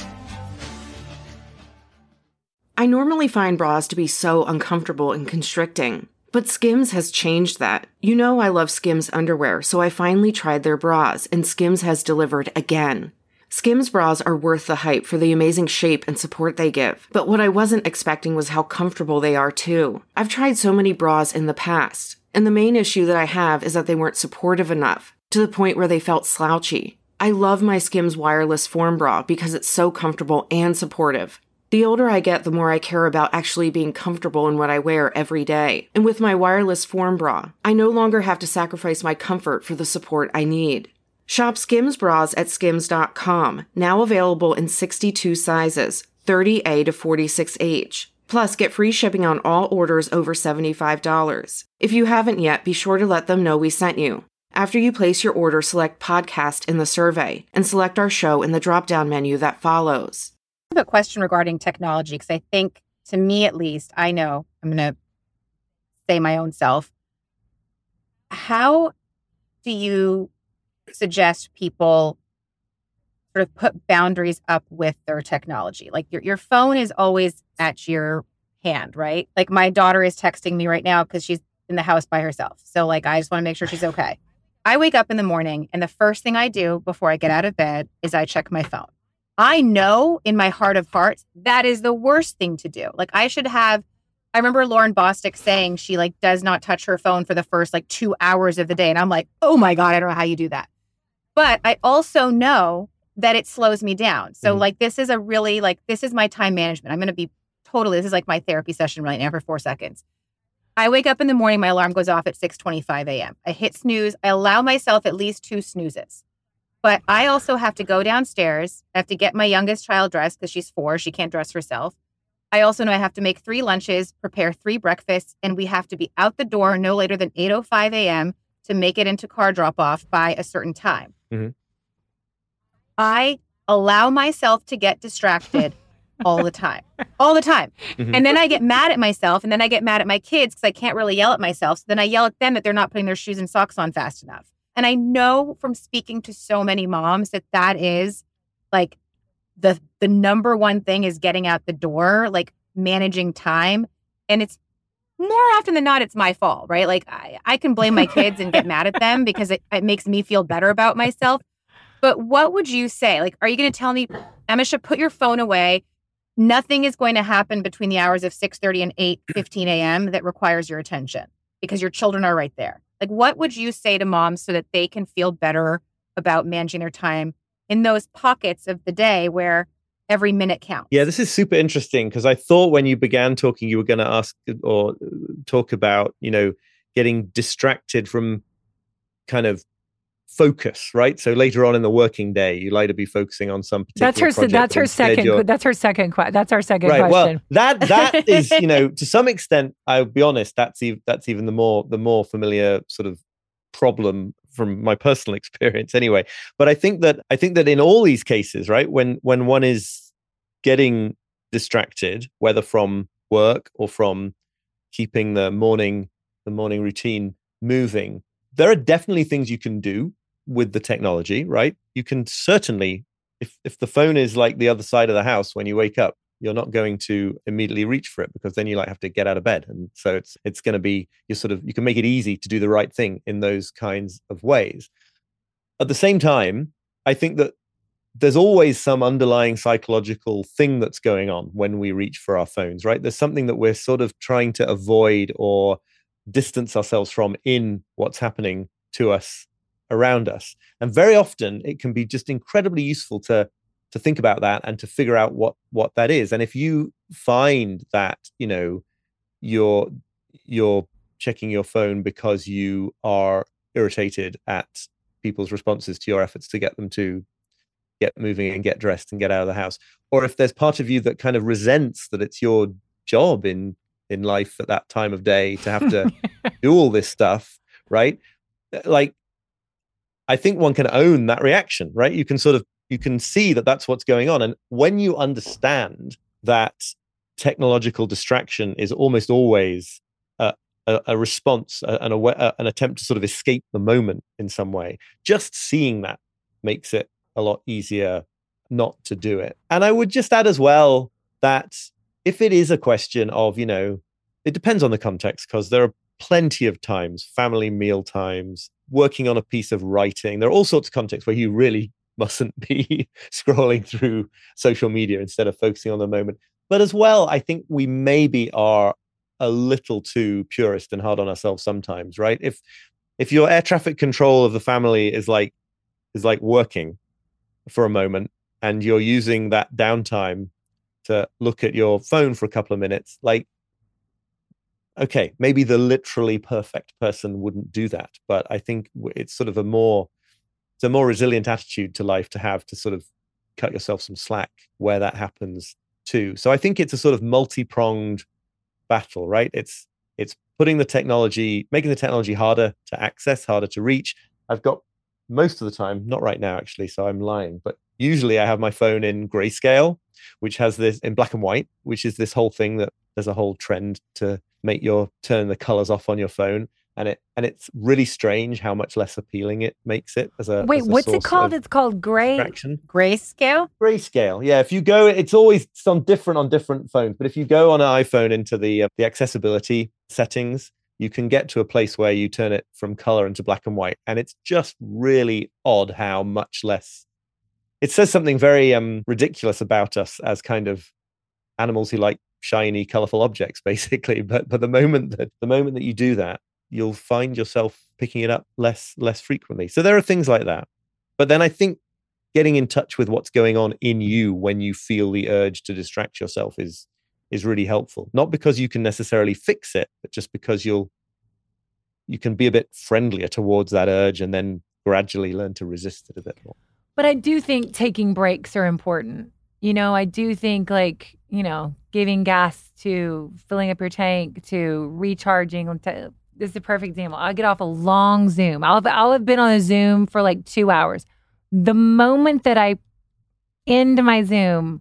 P: I normally find bras to be so uncomfortable and constricting, but Skims has changed that. You know I love Skims underwear, so I finally tried their bras, and Skims has delivered again. Skims bras are worth the hype for the amazing shape and support they give, but what I wasn't expecting was how comfortable they are too. I've tried so many bras in the past, and the main issue that I have is that they weren't supportive enough, to the point where they felt slouchy. I love my Skims wireless form bra because it's so comfortable and supportive. The older I get, the more I care about actually being comfortable in what I wear every day. And with my wireless form bra, I no longer have to sacrifice my comfort for the support I need. Shop Skims bras at skims dot com, now available in sixty-two sizes, thirty A to forty-six H. Plus, get free shipping on all orders over seventy-five dollars. If you haven't yet, be sure to let them know we sent you. After you place your order, select podcast in the survey and select our show in the drop-down menu that follows.
G: I have a question regarding technology, because I think, to me at least, I know, I'm going to say my own self. How do you suggest people sort of put boundaries up with their technology? Like your, your phone is always at your hand, right? Like my daughter is texting me right now because she's in the house by herself. So like, I just want to make sure she's okay. I wake up in the morning and the first thing I do before I get out of bed is I check my phone. I know in my heart of hearts, that is the worst thing to do. Like I should have, I remember Lauren Bostic saying she like does not touch her phone for the first like two hours of the day. And I'm like, oh my God, I don't know how you do that. But I also know that it slows me down. So mm-hmm. like, this is a really like, this is my time management. I'm going to be totally, this is like my therapy session right now for four seconds. I wake up in the morning, my alarm goes off at six twenty-five a.m. I hit snooze. I allow myself at least two snoozes. But I also have to go downstairs. I have to get my youngest child dressed because she's four. She can't dress herself. I also know I have to make three lunches, prepare three breakfasts, and we have to be out the door no later than eight oh five a.m. to make it into car drop-off by a certain time.
H: Mm-hmm.
G: I allow myself to get distracted all the time, all the time. Mm-hmm. And then I get mad at myself, and then I get mad at my kids because I can't really yell at myself. So then I yell at them that they're not putting their shoes and socks on fast enough. And I know from speaking to so many moms that that is like the the number one thing is getting out the door, like managing time. And it's more often than not, it's my fault, right? Like I, I can blame my kids and get mad at them because it, it makes me feel better about myself. But what would you say? Like, are you going to tell me, Amisha, put your phone away? Nothing is going to happen between the hours of six thirty and eight fifteen a.m. that requires your attention because your children are right there. Like, what would you say to moms so that they can feel better about managing their time in those pockets of the day where every minute counts?
H: Yeah, this is super interesting because I thought when you began talking, you were going to ask or talk about, you know, getting distracted from kind of focus, right? So later on in the working day, you like to be focusing on some particular
E: That's her.
H: project,
E: That's her second. That's her second. That's our second
H: right,
E: question.
H: Well, that that is, you know, to some extent, I'll be honest. That's even that's even the more the more familiar sort of problem from my personal experience, anyway. But I think that I think that in all these cases, right, when when one is getting distracted, whether from work or from keeping the morning the morning routine moving, there are definitely things you can do with the technology, right? You can certainly, if if the phone is like the other side of the house when you wake up, you're not going to immediately reach for it because then you like have to get out of bed. And so it's it's going to be, you sort of, you can make it easy to do the right thing in those kinds of ways. At the same time, I think that there's always some underlying psychological thing that's going on when we reach for our phones, right? There's something that we're sort of trying to avoid or distance ourselves from in what's happening to us around us. And very often it can be just incredibly useful to to think about that and to figure out what what that is. And if you find that, you know, you're you're checking your phone because you are irritated at people's responses to your efforts to get them to get moving and get dressed and get out of the house, or if there's part of you that kind of resents that it's your job in in life at that time of day to have to do all this stuff, right? Like, I think one can own that reaction, right? You can sort of, you can see that that's what's going on. And when you understand that technological distraction is almost always a, a, a response, a, an, a, an attempt to sort of escape the moment in some way, just seeing that makes it a lot easier not to do it. And I would just add as well that if it is a question of, you know, it depends on the context, because there are plenty of times, family meal times, working on a piece of writing. There are all sorts of contexts where you really mustn't be scrolling through social media instead of focusing on the moment. But as well, I think we maybe are a little too purist and hard on ourselves sometimes, right? If if your air traffic control of the family is like is like working for a moment and you're using that downtime to look at your phone for a couple of minutes, like, okay, maybe the literally perfect person wouldn't do that, but I think it's sort of a more, it's a more resilient attitude to life to have, to sort of cut yourself some slack where that happens too. So I think it's a sort of multi-pronged battle, right? It's it's putting the technology, making the technology harder to access, harder to reach. I've got most of the time, not right now actually, so I'm lying, but usually I have my phone in grayscale, which has this in black and white, which is this whole thing that there's a whole trend to make your turn the colors off on your phone. And it and it's really strange how much less appealing it makes it as a
E: wait.
H: as a
E: What's it
H: source
E: called?
H: of
E: It's called gray
H: distraction.
G: Grayscale.
H: Grayscale. Yeah. If you go, it's always some different on different phones. But if you go on an iPhone into the uh, the accessibility settings, you can get to a place where you turn it from color into black and white, and it's just really odd how much less. It says something very um, ridiculous about us as kind of animals who like shiny, colorful objects, basically. But but the moment that the moment that you do that, you'll find yourself picking it up less less frequently. So there are things like that. But then I think getting in touch with what's going on in you when you feel the urge to distract yourself is is really helpful. Not because you can necessarily fix it, but just because you'll you can be a bit friendlier towards that urge and then gradually learn to resist it a bit more.
E: But I do think taking breaks are important. You know, I do think like, you know, giving gas to filling up your tank to recharging. To, this is a perfect example. I'll get off a long Zoom. I'll have, I'll have been on a Zoom for like two hours. The moment that I end my Zoom,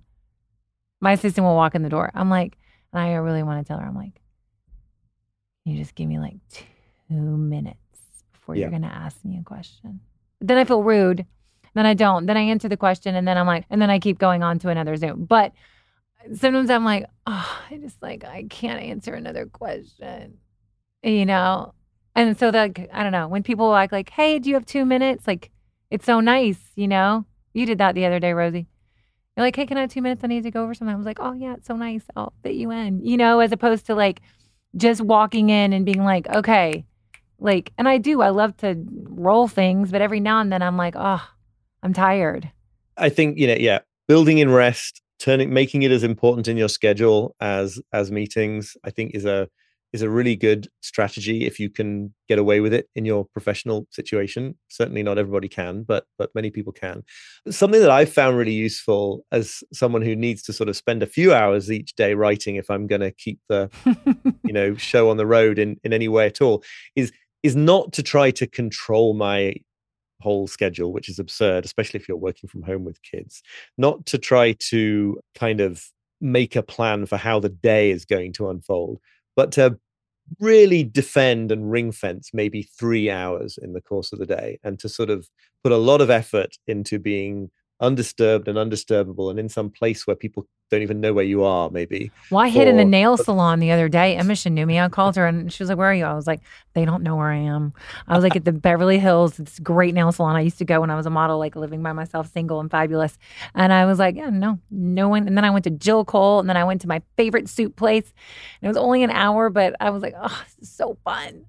E: my assistant will walk in the door. I'm like, and I really want to tell her, I'm like, can you just give me like two minutes before yeah. you're going to ask me a question? But then I feel rude. Then I don't. Then I answer the question and then I'm like, and then I keep going on to another Zoom. But sometimes I'm like, oh, I just like, I can't answer another question, you know? And so like, I don't know, when people act like, hey, do you have two minutes? Like, it's so nice, you know? You did that the other day, Rosie. You're like, hey, can I have two minutes? I need to go over something. I was like, oh yeah, it's so nice. I'll fit you in, you know, as opposed to like just walking in and being like, okay, like, and I do, I love to roll things, but every now and then I'm like, oh, I'm tired.
H: I think, you know, yeah, building in rest, turning, making it as important in your schedule as as meetings, I think is a is a really good strategy if you can get away with it in your professional situation. Certainly not everybody can, but but many people can. Something that I've found really useful as someone who needs to sort of spend a few hours each day writing if I'm going to keep the, you know, show on the road in, in any way at all, is is not to try to control my whole schedule, which is absurd, especially if you're working from home with kids. Not to try to kind of make a plan for how the day is going to unfold, but to really defend and ring fence maybe three hours in the course of the day, and to sort of put a lot of effort into being undisturbed and undisturbable and in some place where people don't even know where you are, maybe.
E: Well, I hid in the nail salon the other day. Emma knew me. I called her and she was like, where are you? I was like, they don't know where I am. I was like at the Beverly Hills. It's a great nail salon. I used to go when I was a model, like living by myself, single and fabulous. And I was like, yeah, no, no one. And then I went to Jill Cole, and then I went to my favorite soup place. And it was only an hour, but I was like, oh, this is so fun.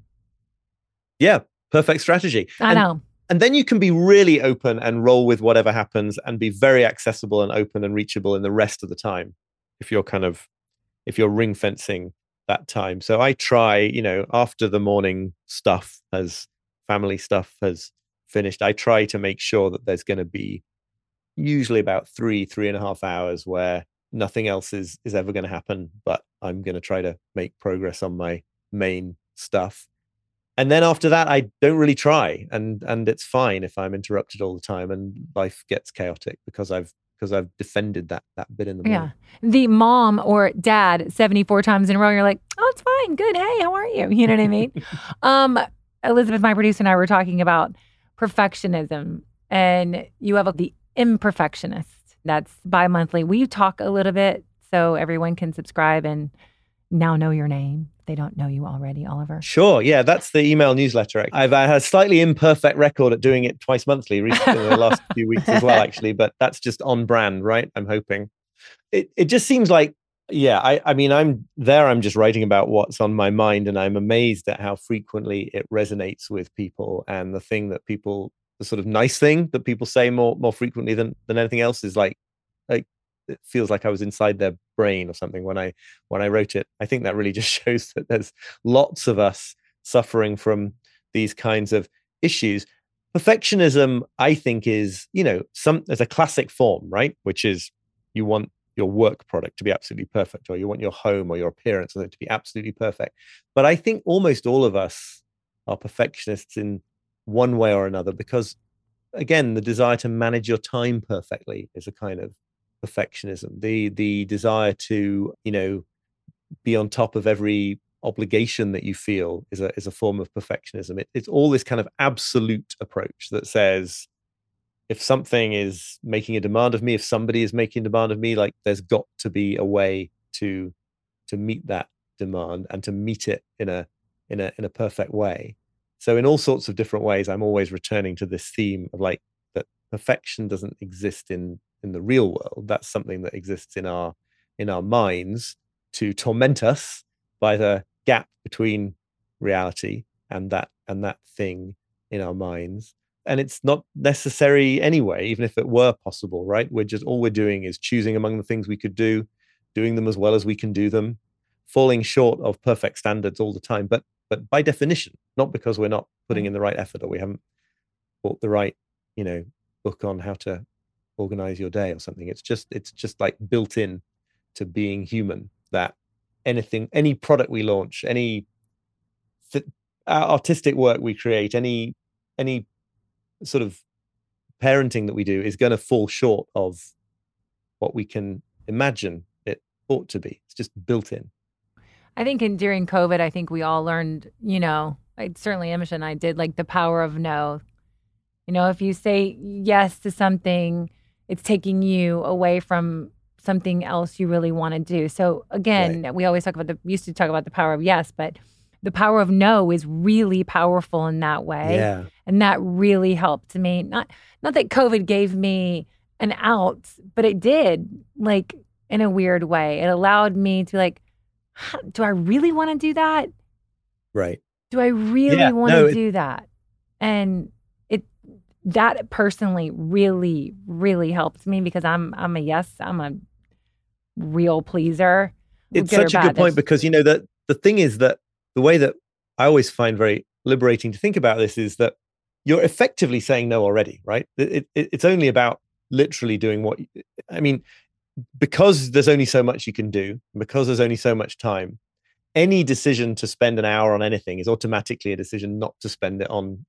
H: Yeah, perfect strategy.
E: I
H: and,
E: know.
H: And then you can be really open and roll with whatever happens and be very accessible and open and reachable in the rest of the time. If you're kind of, if you're ring fencing that time. So I try, you know, after the morning stuff has, family stuff has finished, I try to make sure that there's going to be usually about three, three and a half hours where nothing else is, is ever going to happen, but I'm going to try to make progress on my main stuff. And then after that, I don't really try, and and it's fine if I'm interrupted all the time and life gets chaotic because I've because I've defended that that bit in the morning.
E: Yeah, the mom or dad seventy-four times in a row, you're like, oh, it's fine, good, hey, how are you? You know what I mean? um, Elizabeth, my producer, and I were talking about perfectionism, and you have a, the Imperfectionist. That's bi-monthly. Will you talk a little bit so everyone can subscribe and now know your name? They don't know you already, Oliver.
H: Sure. Yeah, that's the email newsletter. I've had a slightly imperfect record at doing it twice monthly recently in the last few weeks as well, actually, but that's just on brand, right? I'm hoping. It it just seems like, yeah, I, I mean, I'm there, I'm just writing about what's on my mind, and I'm amazed at how frequently it resonates with people. And the thing that people, the sort of nice thing that people say more more frequently than than anything else is like, like, it feels like I was inside their brain or something when I when I wrote it. I think that really just shows that there's lots of us suffering from these kinds of issues. Perfectionism, I think, is, you know, some there's a classic form, right? Which is you want your work product to be absolutely perfect, or you want your home or your appearance to be absolutely perfect. But I think almost all of us are perfectionists in one way or another, because again, the desire to manage your time perfectly is a kind of perfectionism. The the desire to, you know, be on top of every obligation that you feel is a is a form of perfectionism. It, it's all this kind of absolute approach that says, if something is making a demand of me, if somebody is making a demand of me, like there's got to be a way to to meet that demand and to meet it in a in a in a perfect way. So in all sorts of different ways, I'm always returning to this theme of like that perfection doesn't exist in in the real world. That's something that exists in our in our minds to torment us by the gap between reality and that and that thing in our minds. And it's not necessary anyway, even if it were possible, right? We're just, all we're doing is choosing among the things we could do doing them as well as we can do them, falling short of perfect standards all the time, but but by definition, not because we're not putting in the right effort or we haven't bought the right, you know, book on how to organize your day or something. It's just it's just like built in to being human that anything, any product we launch, any th- artistic work we create, any any sort of parenting that we do is going to fall short of what we can imagine it ought to be. It's just built in.
E: I think in, during COVID, I think we all learned, you know, like certainly Amisha and I did, like the power of no. You know, if you say yes to something, it's taking you away from something else you really want to do. So again, right. we always talk about the, used to talk about the power of yes, but the power of no is really powerful in that way.
H: Yeah.
E: And that really helped me. Not, not that COVID gave me an out, but it did, like in a weird way. It allowed me to like, do I really want to do that?
H: Right.
E: Do I really
H: yeah,
E: want
H: no,
E: to
H: it,
E: do that? And it that personally really, really helped me because I'm I'm a yes, I'm a real pleaser.
H: It's such a good point because, you know, that the thing is that the way that I always find very liberating to think about this is that you're effectively saying no already, right? It, it, it's only about literally doing what, I mean, because there's only so much you can do, because there's only so much time, any decision to spend an hour on anything is automatically a decision not to spend it on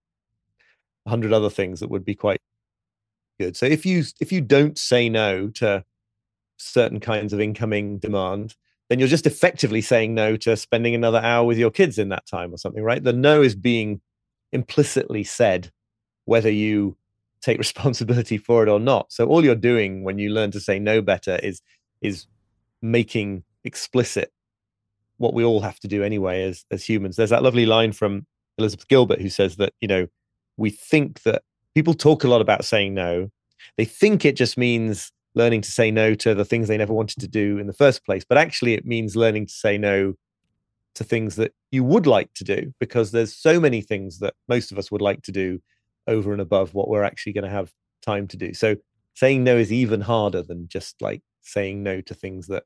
H: a hundred other things that would be quite good. So if you if you don't say no to certain kinds of incoming demand, then you're just effectively saying no to spending another hour with your kids in that time or something, right? The no is being implicitly said, whether you take responsibility for it or not. So all you're doing when you learn to say no better is is making explicit what we all have to do anyway as as humans. There's that lovely line from Elizabeth Gilbert who says that, you know, we think that people talk a lot about saying no. They think it just means learning to say no to the things they never wanted to do in the first place. But actually it means learning to say no to things that you would like to do, because there's so many things that most of us would like to do over and above what we're actually going to have time to do. So saying no is even harder than just like saying no to things that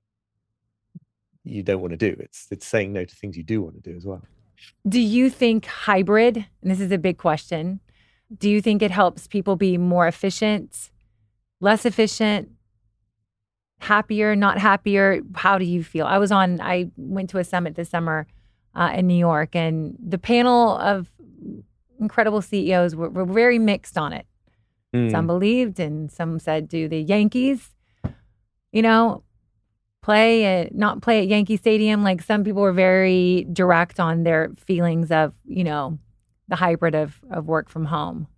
H: you don't want to do. It's it's saying no to things you do want to do as well.
E: Do you think hybrid, and this is a big question, do you think it helps people be more efficient, less efficient, happier, not happier? How do you feel? I was on, I went to a summit this summer uh, in New York, and the panel of incredible C E Os were, were very mixed on it. Mm. Some believed, and some said, do the Yankees, you know, play at, not play at Yankee Stadium? Like some people were very direct on their feelings of, you know, the hybrid of, of work from home.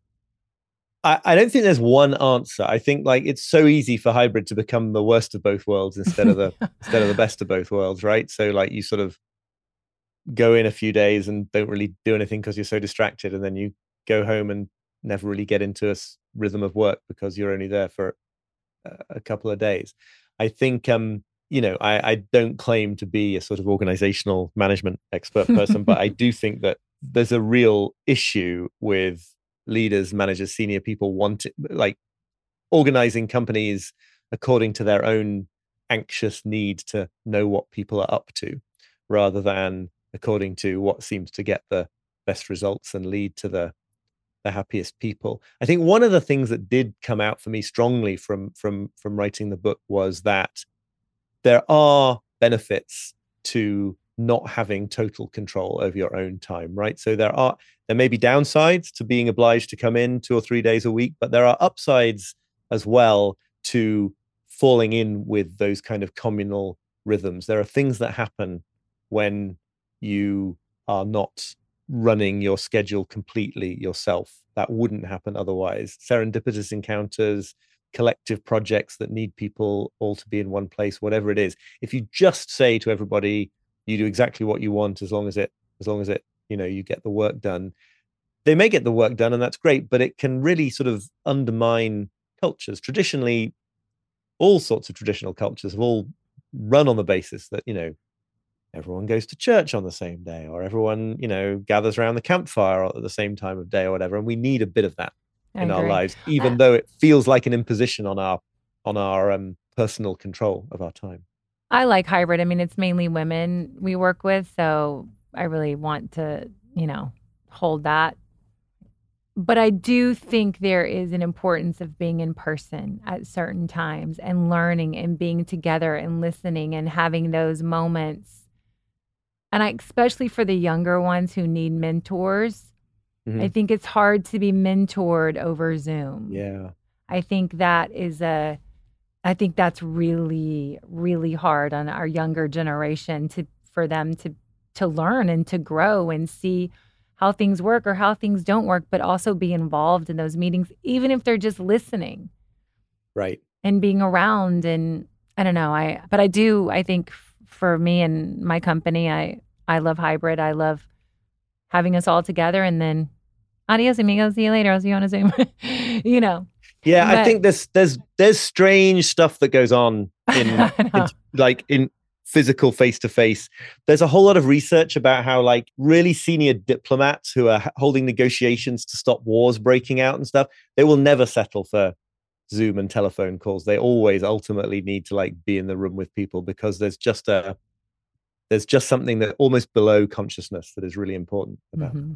H: I, I don't think there's one answer. I think like it's so easy for hybrid to become the worst of both worlds instead of the instead of the best of both worlds, right? So like you sort of go in a few days and don't really do anything because you're so distracted, and then you go home and never really get into a rhythm of work because you're only there for a, a couple of days. I think, um, you know, I, I don't claim to be a sort of organizational management expert person, but I do think that there's a real issue with leaders, managers, senior people wanting, like organizing companies according to their own anxious need to know what people are up to, rather than according to what seems to get the best results and lead to the the happiest people. I think one of the things that did come out for me strongly from from from writing the book was that there are benefits to not having total control over your own time, right? So there are there may be downsides to being obliged to come in two or three days a week, but there are upsides as well to falling in with those kind of communal rhythms. There are things that happen when you are not running your schedule completely yourself that wouldn't happen otherwise. Serendipitous encounters, collective projects that need people all to be in one place, whatever it is. If you just say to everybody, you do exactly what you want as long as it, as long as it, you know, you get the work done, they may get the work done and that's great, but it can really sort of undermine cultures. Traditionally, all sorts of traditional cultures have all run on the basis that, you know, everyone goes to church on the same day, or everyone, you know, gathers around the campfire at the same time of day or whatever. And we need a bit of that I in agree. Our lives, even uh, though it feels like an imposition on our, on our um, personal control of our time.
E: I like hybrid. I mean, it's mainly women we work with, so I really want to, you know, hold that. But I do think there is an importance of being in person at certain times and learning and being together and listening and having those moments. And I, especially for the younger ones who need mentors, mm-hmm. I think it's hard to be mentored over Zoom.
H: Yeah.
E: I think that is a, I think that's really, really hard on our younger generation to, for them to, to learn and to grow and see how things work or how things don't work, but also be involved in those meetings, even if they're just listening.
H: Right.
E: And being around. And I don't know, I, but I do, I think for me and my company, I, I love hybrid. I love having us all together and then adios amigos, see you later. I'll see you on a Zoom, you know.
H: Yeah.
E: But,
H: I think there's, there's, there's strange stuff that goes on in, in like in, physical face-to-face. There's a whole lot of research about how like really senior diplomats who are holding negotiations to stop wars breaking out and stuff, they will never settle for Zoom and telephone calls. They always ultimately need to like be in the room with people because there's just a there's just something that almost below consciousness that is really important about.
E: Mm-hmm.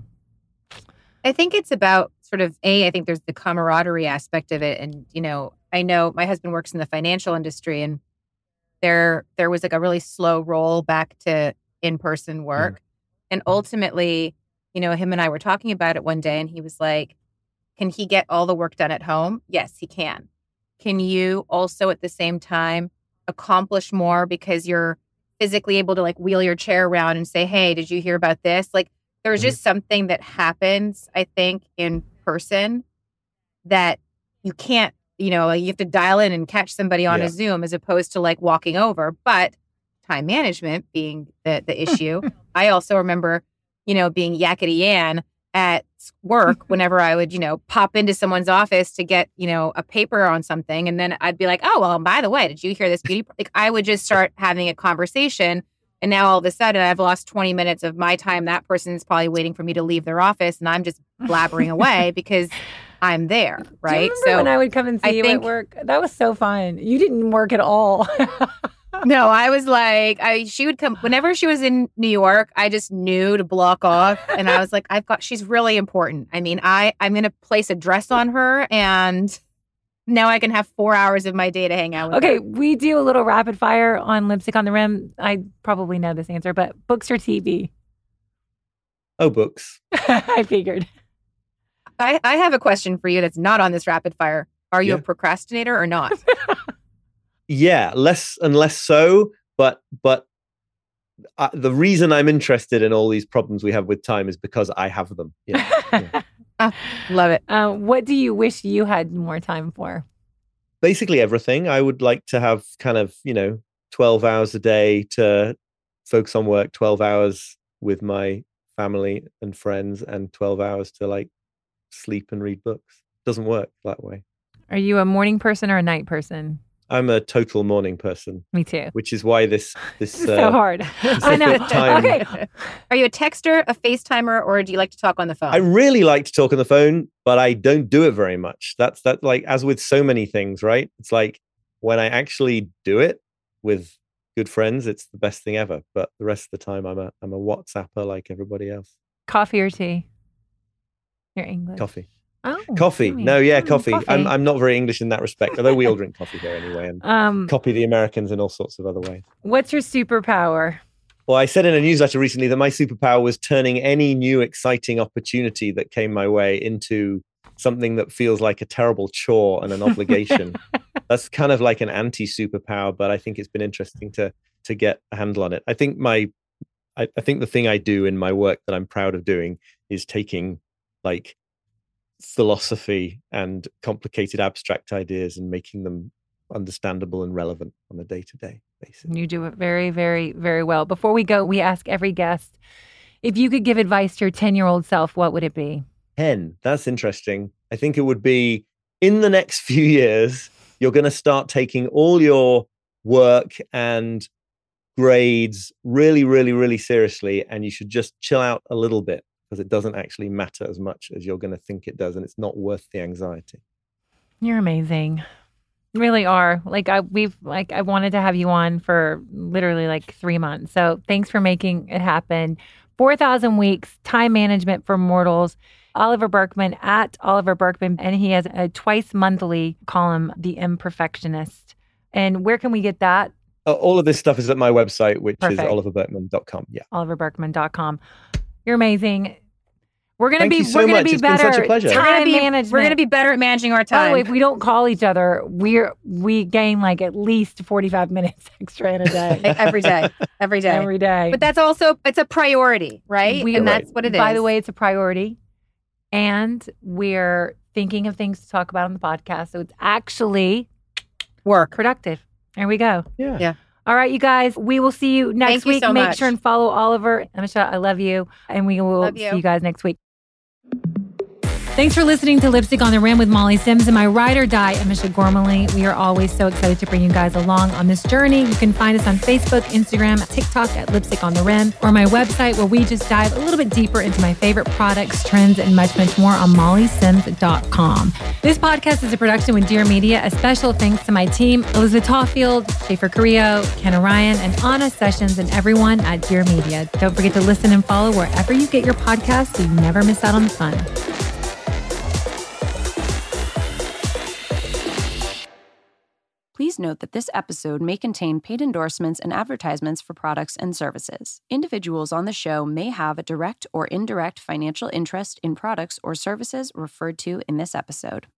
G: I think it's about sort of a, I think there's the camaraderie aspect of it. And, you know, I know my husband works in the financial industry and There, there was like a really slow roll back to in-person work. Mm. And ultimately, you know, him and I were talking about it one day and he was like, can he get all the work done at home? Yes, he can. Can you also at the same time accomplish more because you're physically able to like wheel your chair around and say, hey, did you hear about this? Like there's mm. just something that happens, I think, in person that you can't, you know, you have to dial in and catch somebody on
H: yeah.
G: a Zoom as opposed to like walking over. But time management being the, the issue. I also remember, you know, being yakety yan at work whenever I would, you know, pop into someone's office to get, you know, a paper on something. And then I'd be like, oh, well, by the way, did you hear this beauty? Like I would just start having a conversation. And now all of a sudden I've lost twenty minutes of my time. That person's probably waiting for me to leave their office. And I'm just blabbering away because I'm there, right?
E: Do you remember so when I would come and see I you think, at work? That was so fun. You didn't work at all.
G: No, I was like, I she would come whenever she was in New York. I just knew to block off, and I was like, I've got. She's really important. I mean, I I'm gonna place a dress on her, and now I can have four hours of my day to hang out with
E: okay,
G: her.
E: Okay, we do a little rapid fire on Lipstick on the Rim. I probably know this answer, but books or T V?
H: Oh, books.
E: I figured.
G: I, I have a question for you that's not on this rapid fire. Are you yeah. a procrastinator or not?
H: Yeah, less and less so. But but uh, the reason I'm interested in all these problems we have with time is because I have them. Yeah, yeah.
G: Oh, love it.
E: Uh, what do you wish you had more time for?
H: Basically everything. I would like to have kind of, you know, twelve hours a day to focus on work, twelve hours with my family and friends, and twelve hours to like sleep and read books. Doesn't work that way.
E: Are you a morning person or a night person?
H: I'm a total morning person.
E: Me too.
H: Which is why this this
E: uh, so hard. I know.
H: Time...
E: Okay.
G: Are you a texter, a FaceTimer, or do you like to talk on the phone?
H: I really like to talk on the phone, but I don't do it very much. That's that like as with so many things, right? It's like when I actually do it with good friends, it's the best thing ever. But the rest of the time, I'm a I'm a WhatsApper like everybody else.
E: Coffee or tea? You're English.
H: Coffee.
E: Oh,
H: coffee. No, yeah,
E: mm,
H: coffee.
E: coffee.
H: I'm I'm not very English in that respect, although we all drink coffee here anyway, and
E: um,
H: copy the Americans in all sorts of other ways.
E: What's your superpower?
H: Well, I said in a newsletter recently that my superpower was turning any new exciting opportunity that came my way into something that feels like a terrible chore and an obligation. That's kind of like an anti-superpower, but I think it's been interesting to to get a handle on it. I think my I, I think the thing I do in my work that I'm proud of doing is taking like philosophy and complicated abstract ideas and making them understandable and relevant on a day-to-day basis.
E: You do it very, very, very well. Before we go, we ask every guest, if you could give advice to your ten-year-old self, what would it be?
H: ten. That's interesting. I think it would be, in the next few years, you're going to start taking all your work and grades really, really, really seriously, and you should just chill out a little bit, because it doesn't actually matter as much as you're going to think it does, and it's not worth the anxiety.
E: You're amazing. Really are. Like I we've like I wanted to have you on for literally like three months. So thanks for making it happen. four thousand Weeks, Time Management for Mortals. Oliver Burkeman at Oliver Burkeman, and he has a twice monthly column, The Imperfectionist. And where can we get that?
H: Uh, all of this stuff is at my website, which
E: Perfect.
H: is oliver burkeman dot com. Yeah.
E: oliver burkeman dot com. You're amazing. We're gonna
H: Thank
E: be
H: you so
E: we're gonna
H: much.
E: be
H: It's been
E: better.
H: such a pleasure.
E: Time
Q: We're gonna be,
E: management.
Q: We're gonna be better at managing our
E: By the
Q: time.
E: way, if we don't call each other, we're we gain like at least forty-five minutes extra in a day.
Q: Every day. Every day.
E: Every day.
Q: But that's also it's a priority, right?
E: We-
Q: and that's what it is.
E: By the way, it's a priority. And we're thinking of things to talk about on the podcast. So it's actually
Q: work.
E: Productive. There we go.
H: Yeah.
Q: Yeah.
E: All right, you guys. We will see you next
Q: Thank you
E: week.
Q: so
E: Make
Q: much.
E: sure and follow Oliver. Michelle, I love you. And we will
Q: Love
E: see
Q: you.
E: you guys next week. Thanks for listening to Lipstick on the Rim with Molly Sims and my ride or die, Amisha Gormley. We are always so excited to bring you guys along on this journey. You can find us on Facebook, Instagram, TikTok at Lipstick on the Rim, or my website where we just dive a little bit deeper into my favorite products, trends, and much, much more on molly sims dot com. This podcast is a production with Dear Media. A special thanks to my team, Elizabeth Tallfield, Schaefer Carrillo, Kenna Ryan, and Anna Sessions, and everyone at Dear Media. Don't forget to listen and follow wherever you get your podcasts so you never miss out on the fun.
B: Please note that this episode may contain paid endorsements and advertisements for products and services. Individuals on the show may have a direct or indirect financial interest in products or services referred to in this episode.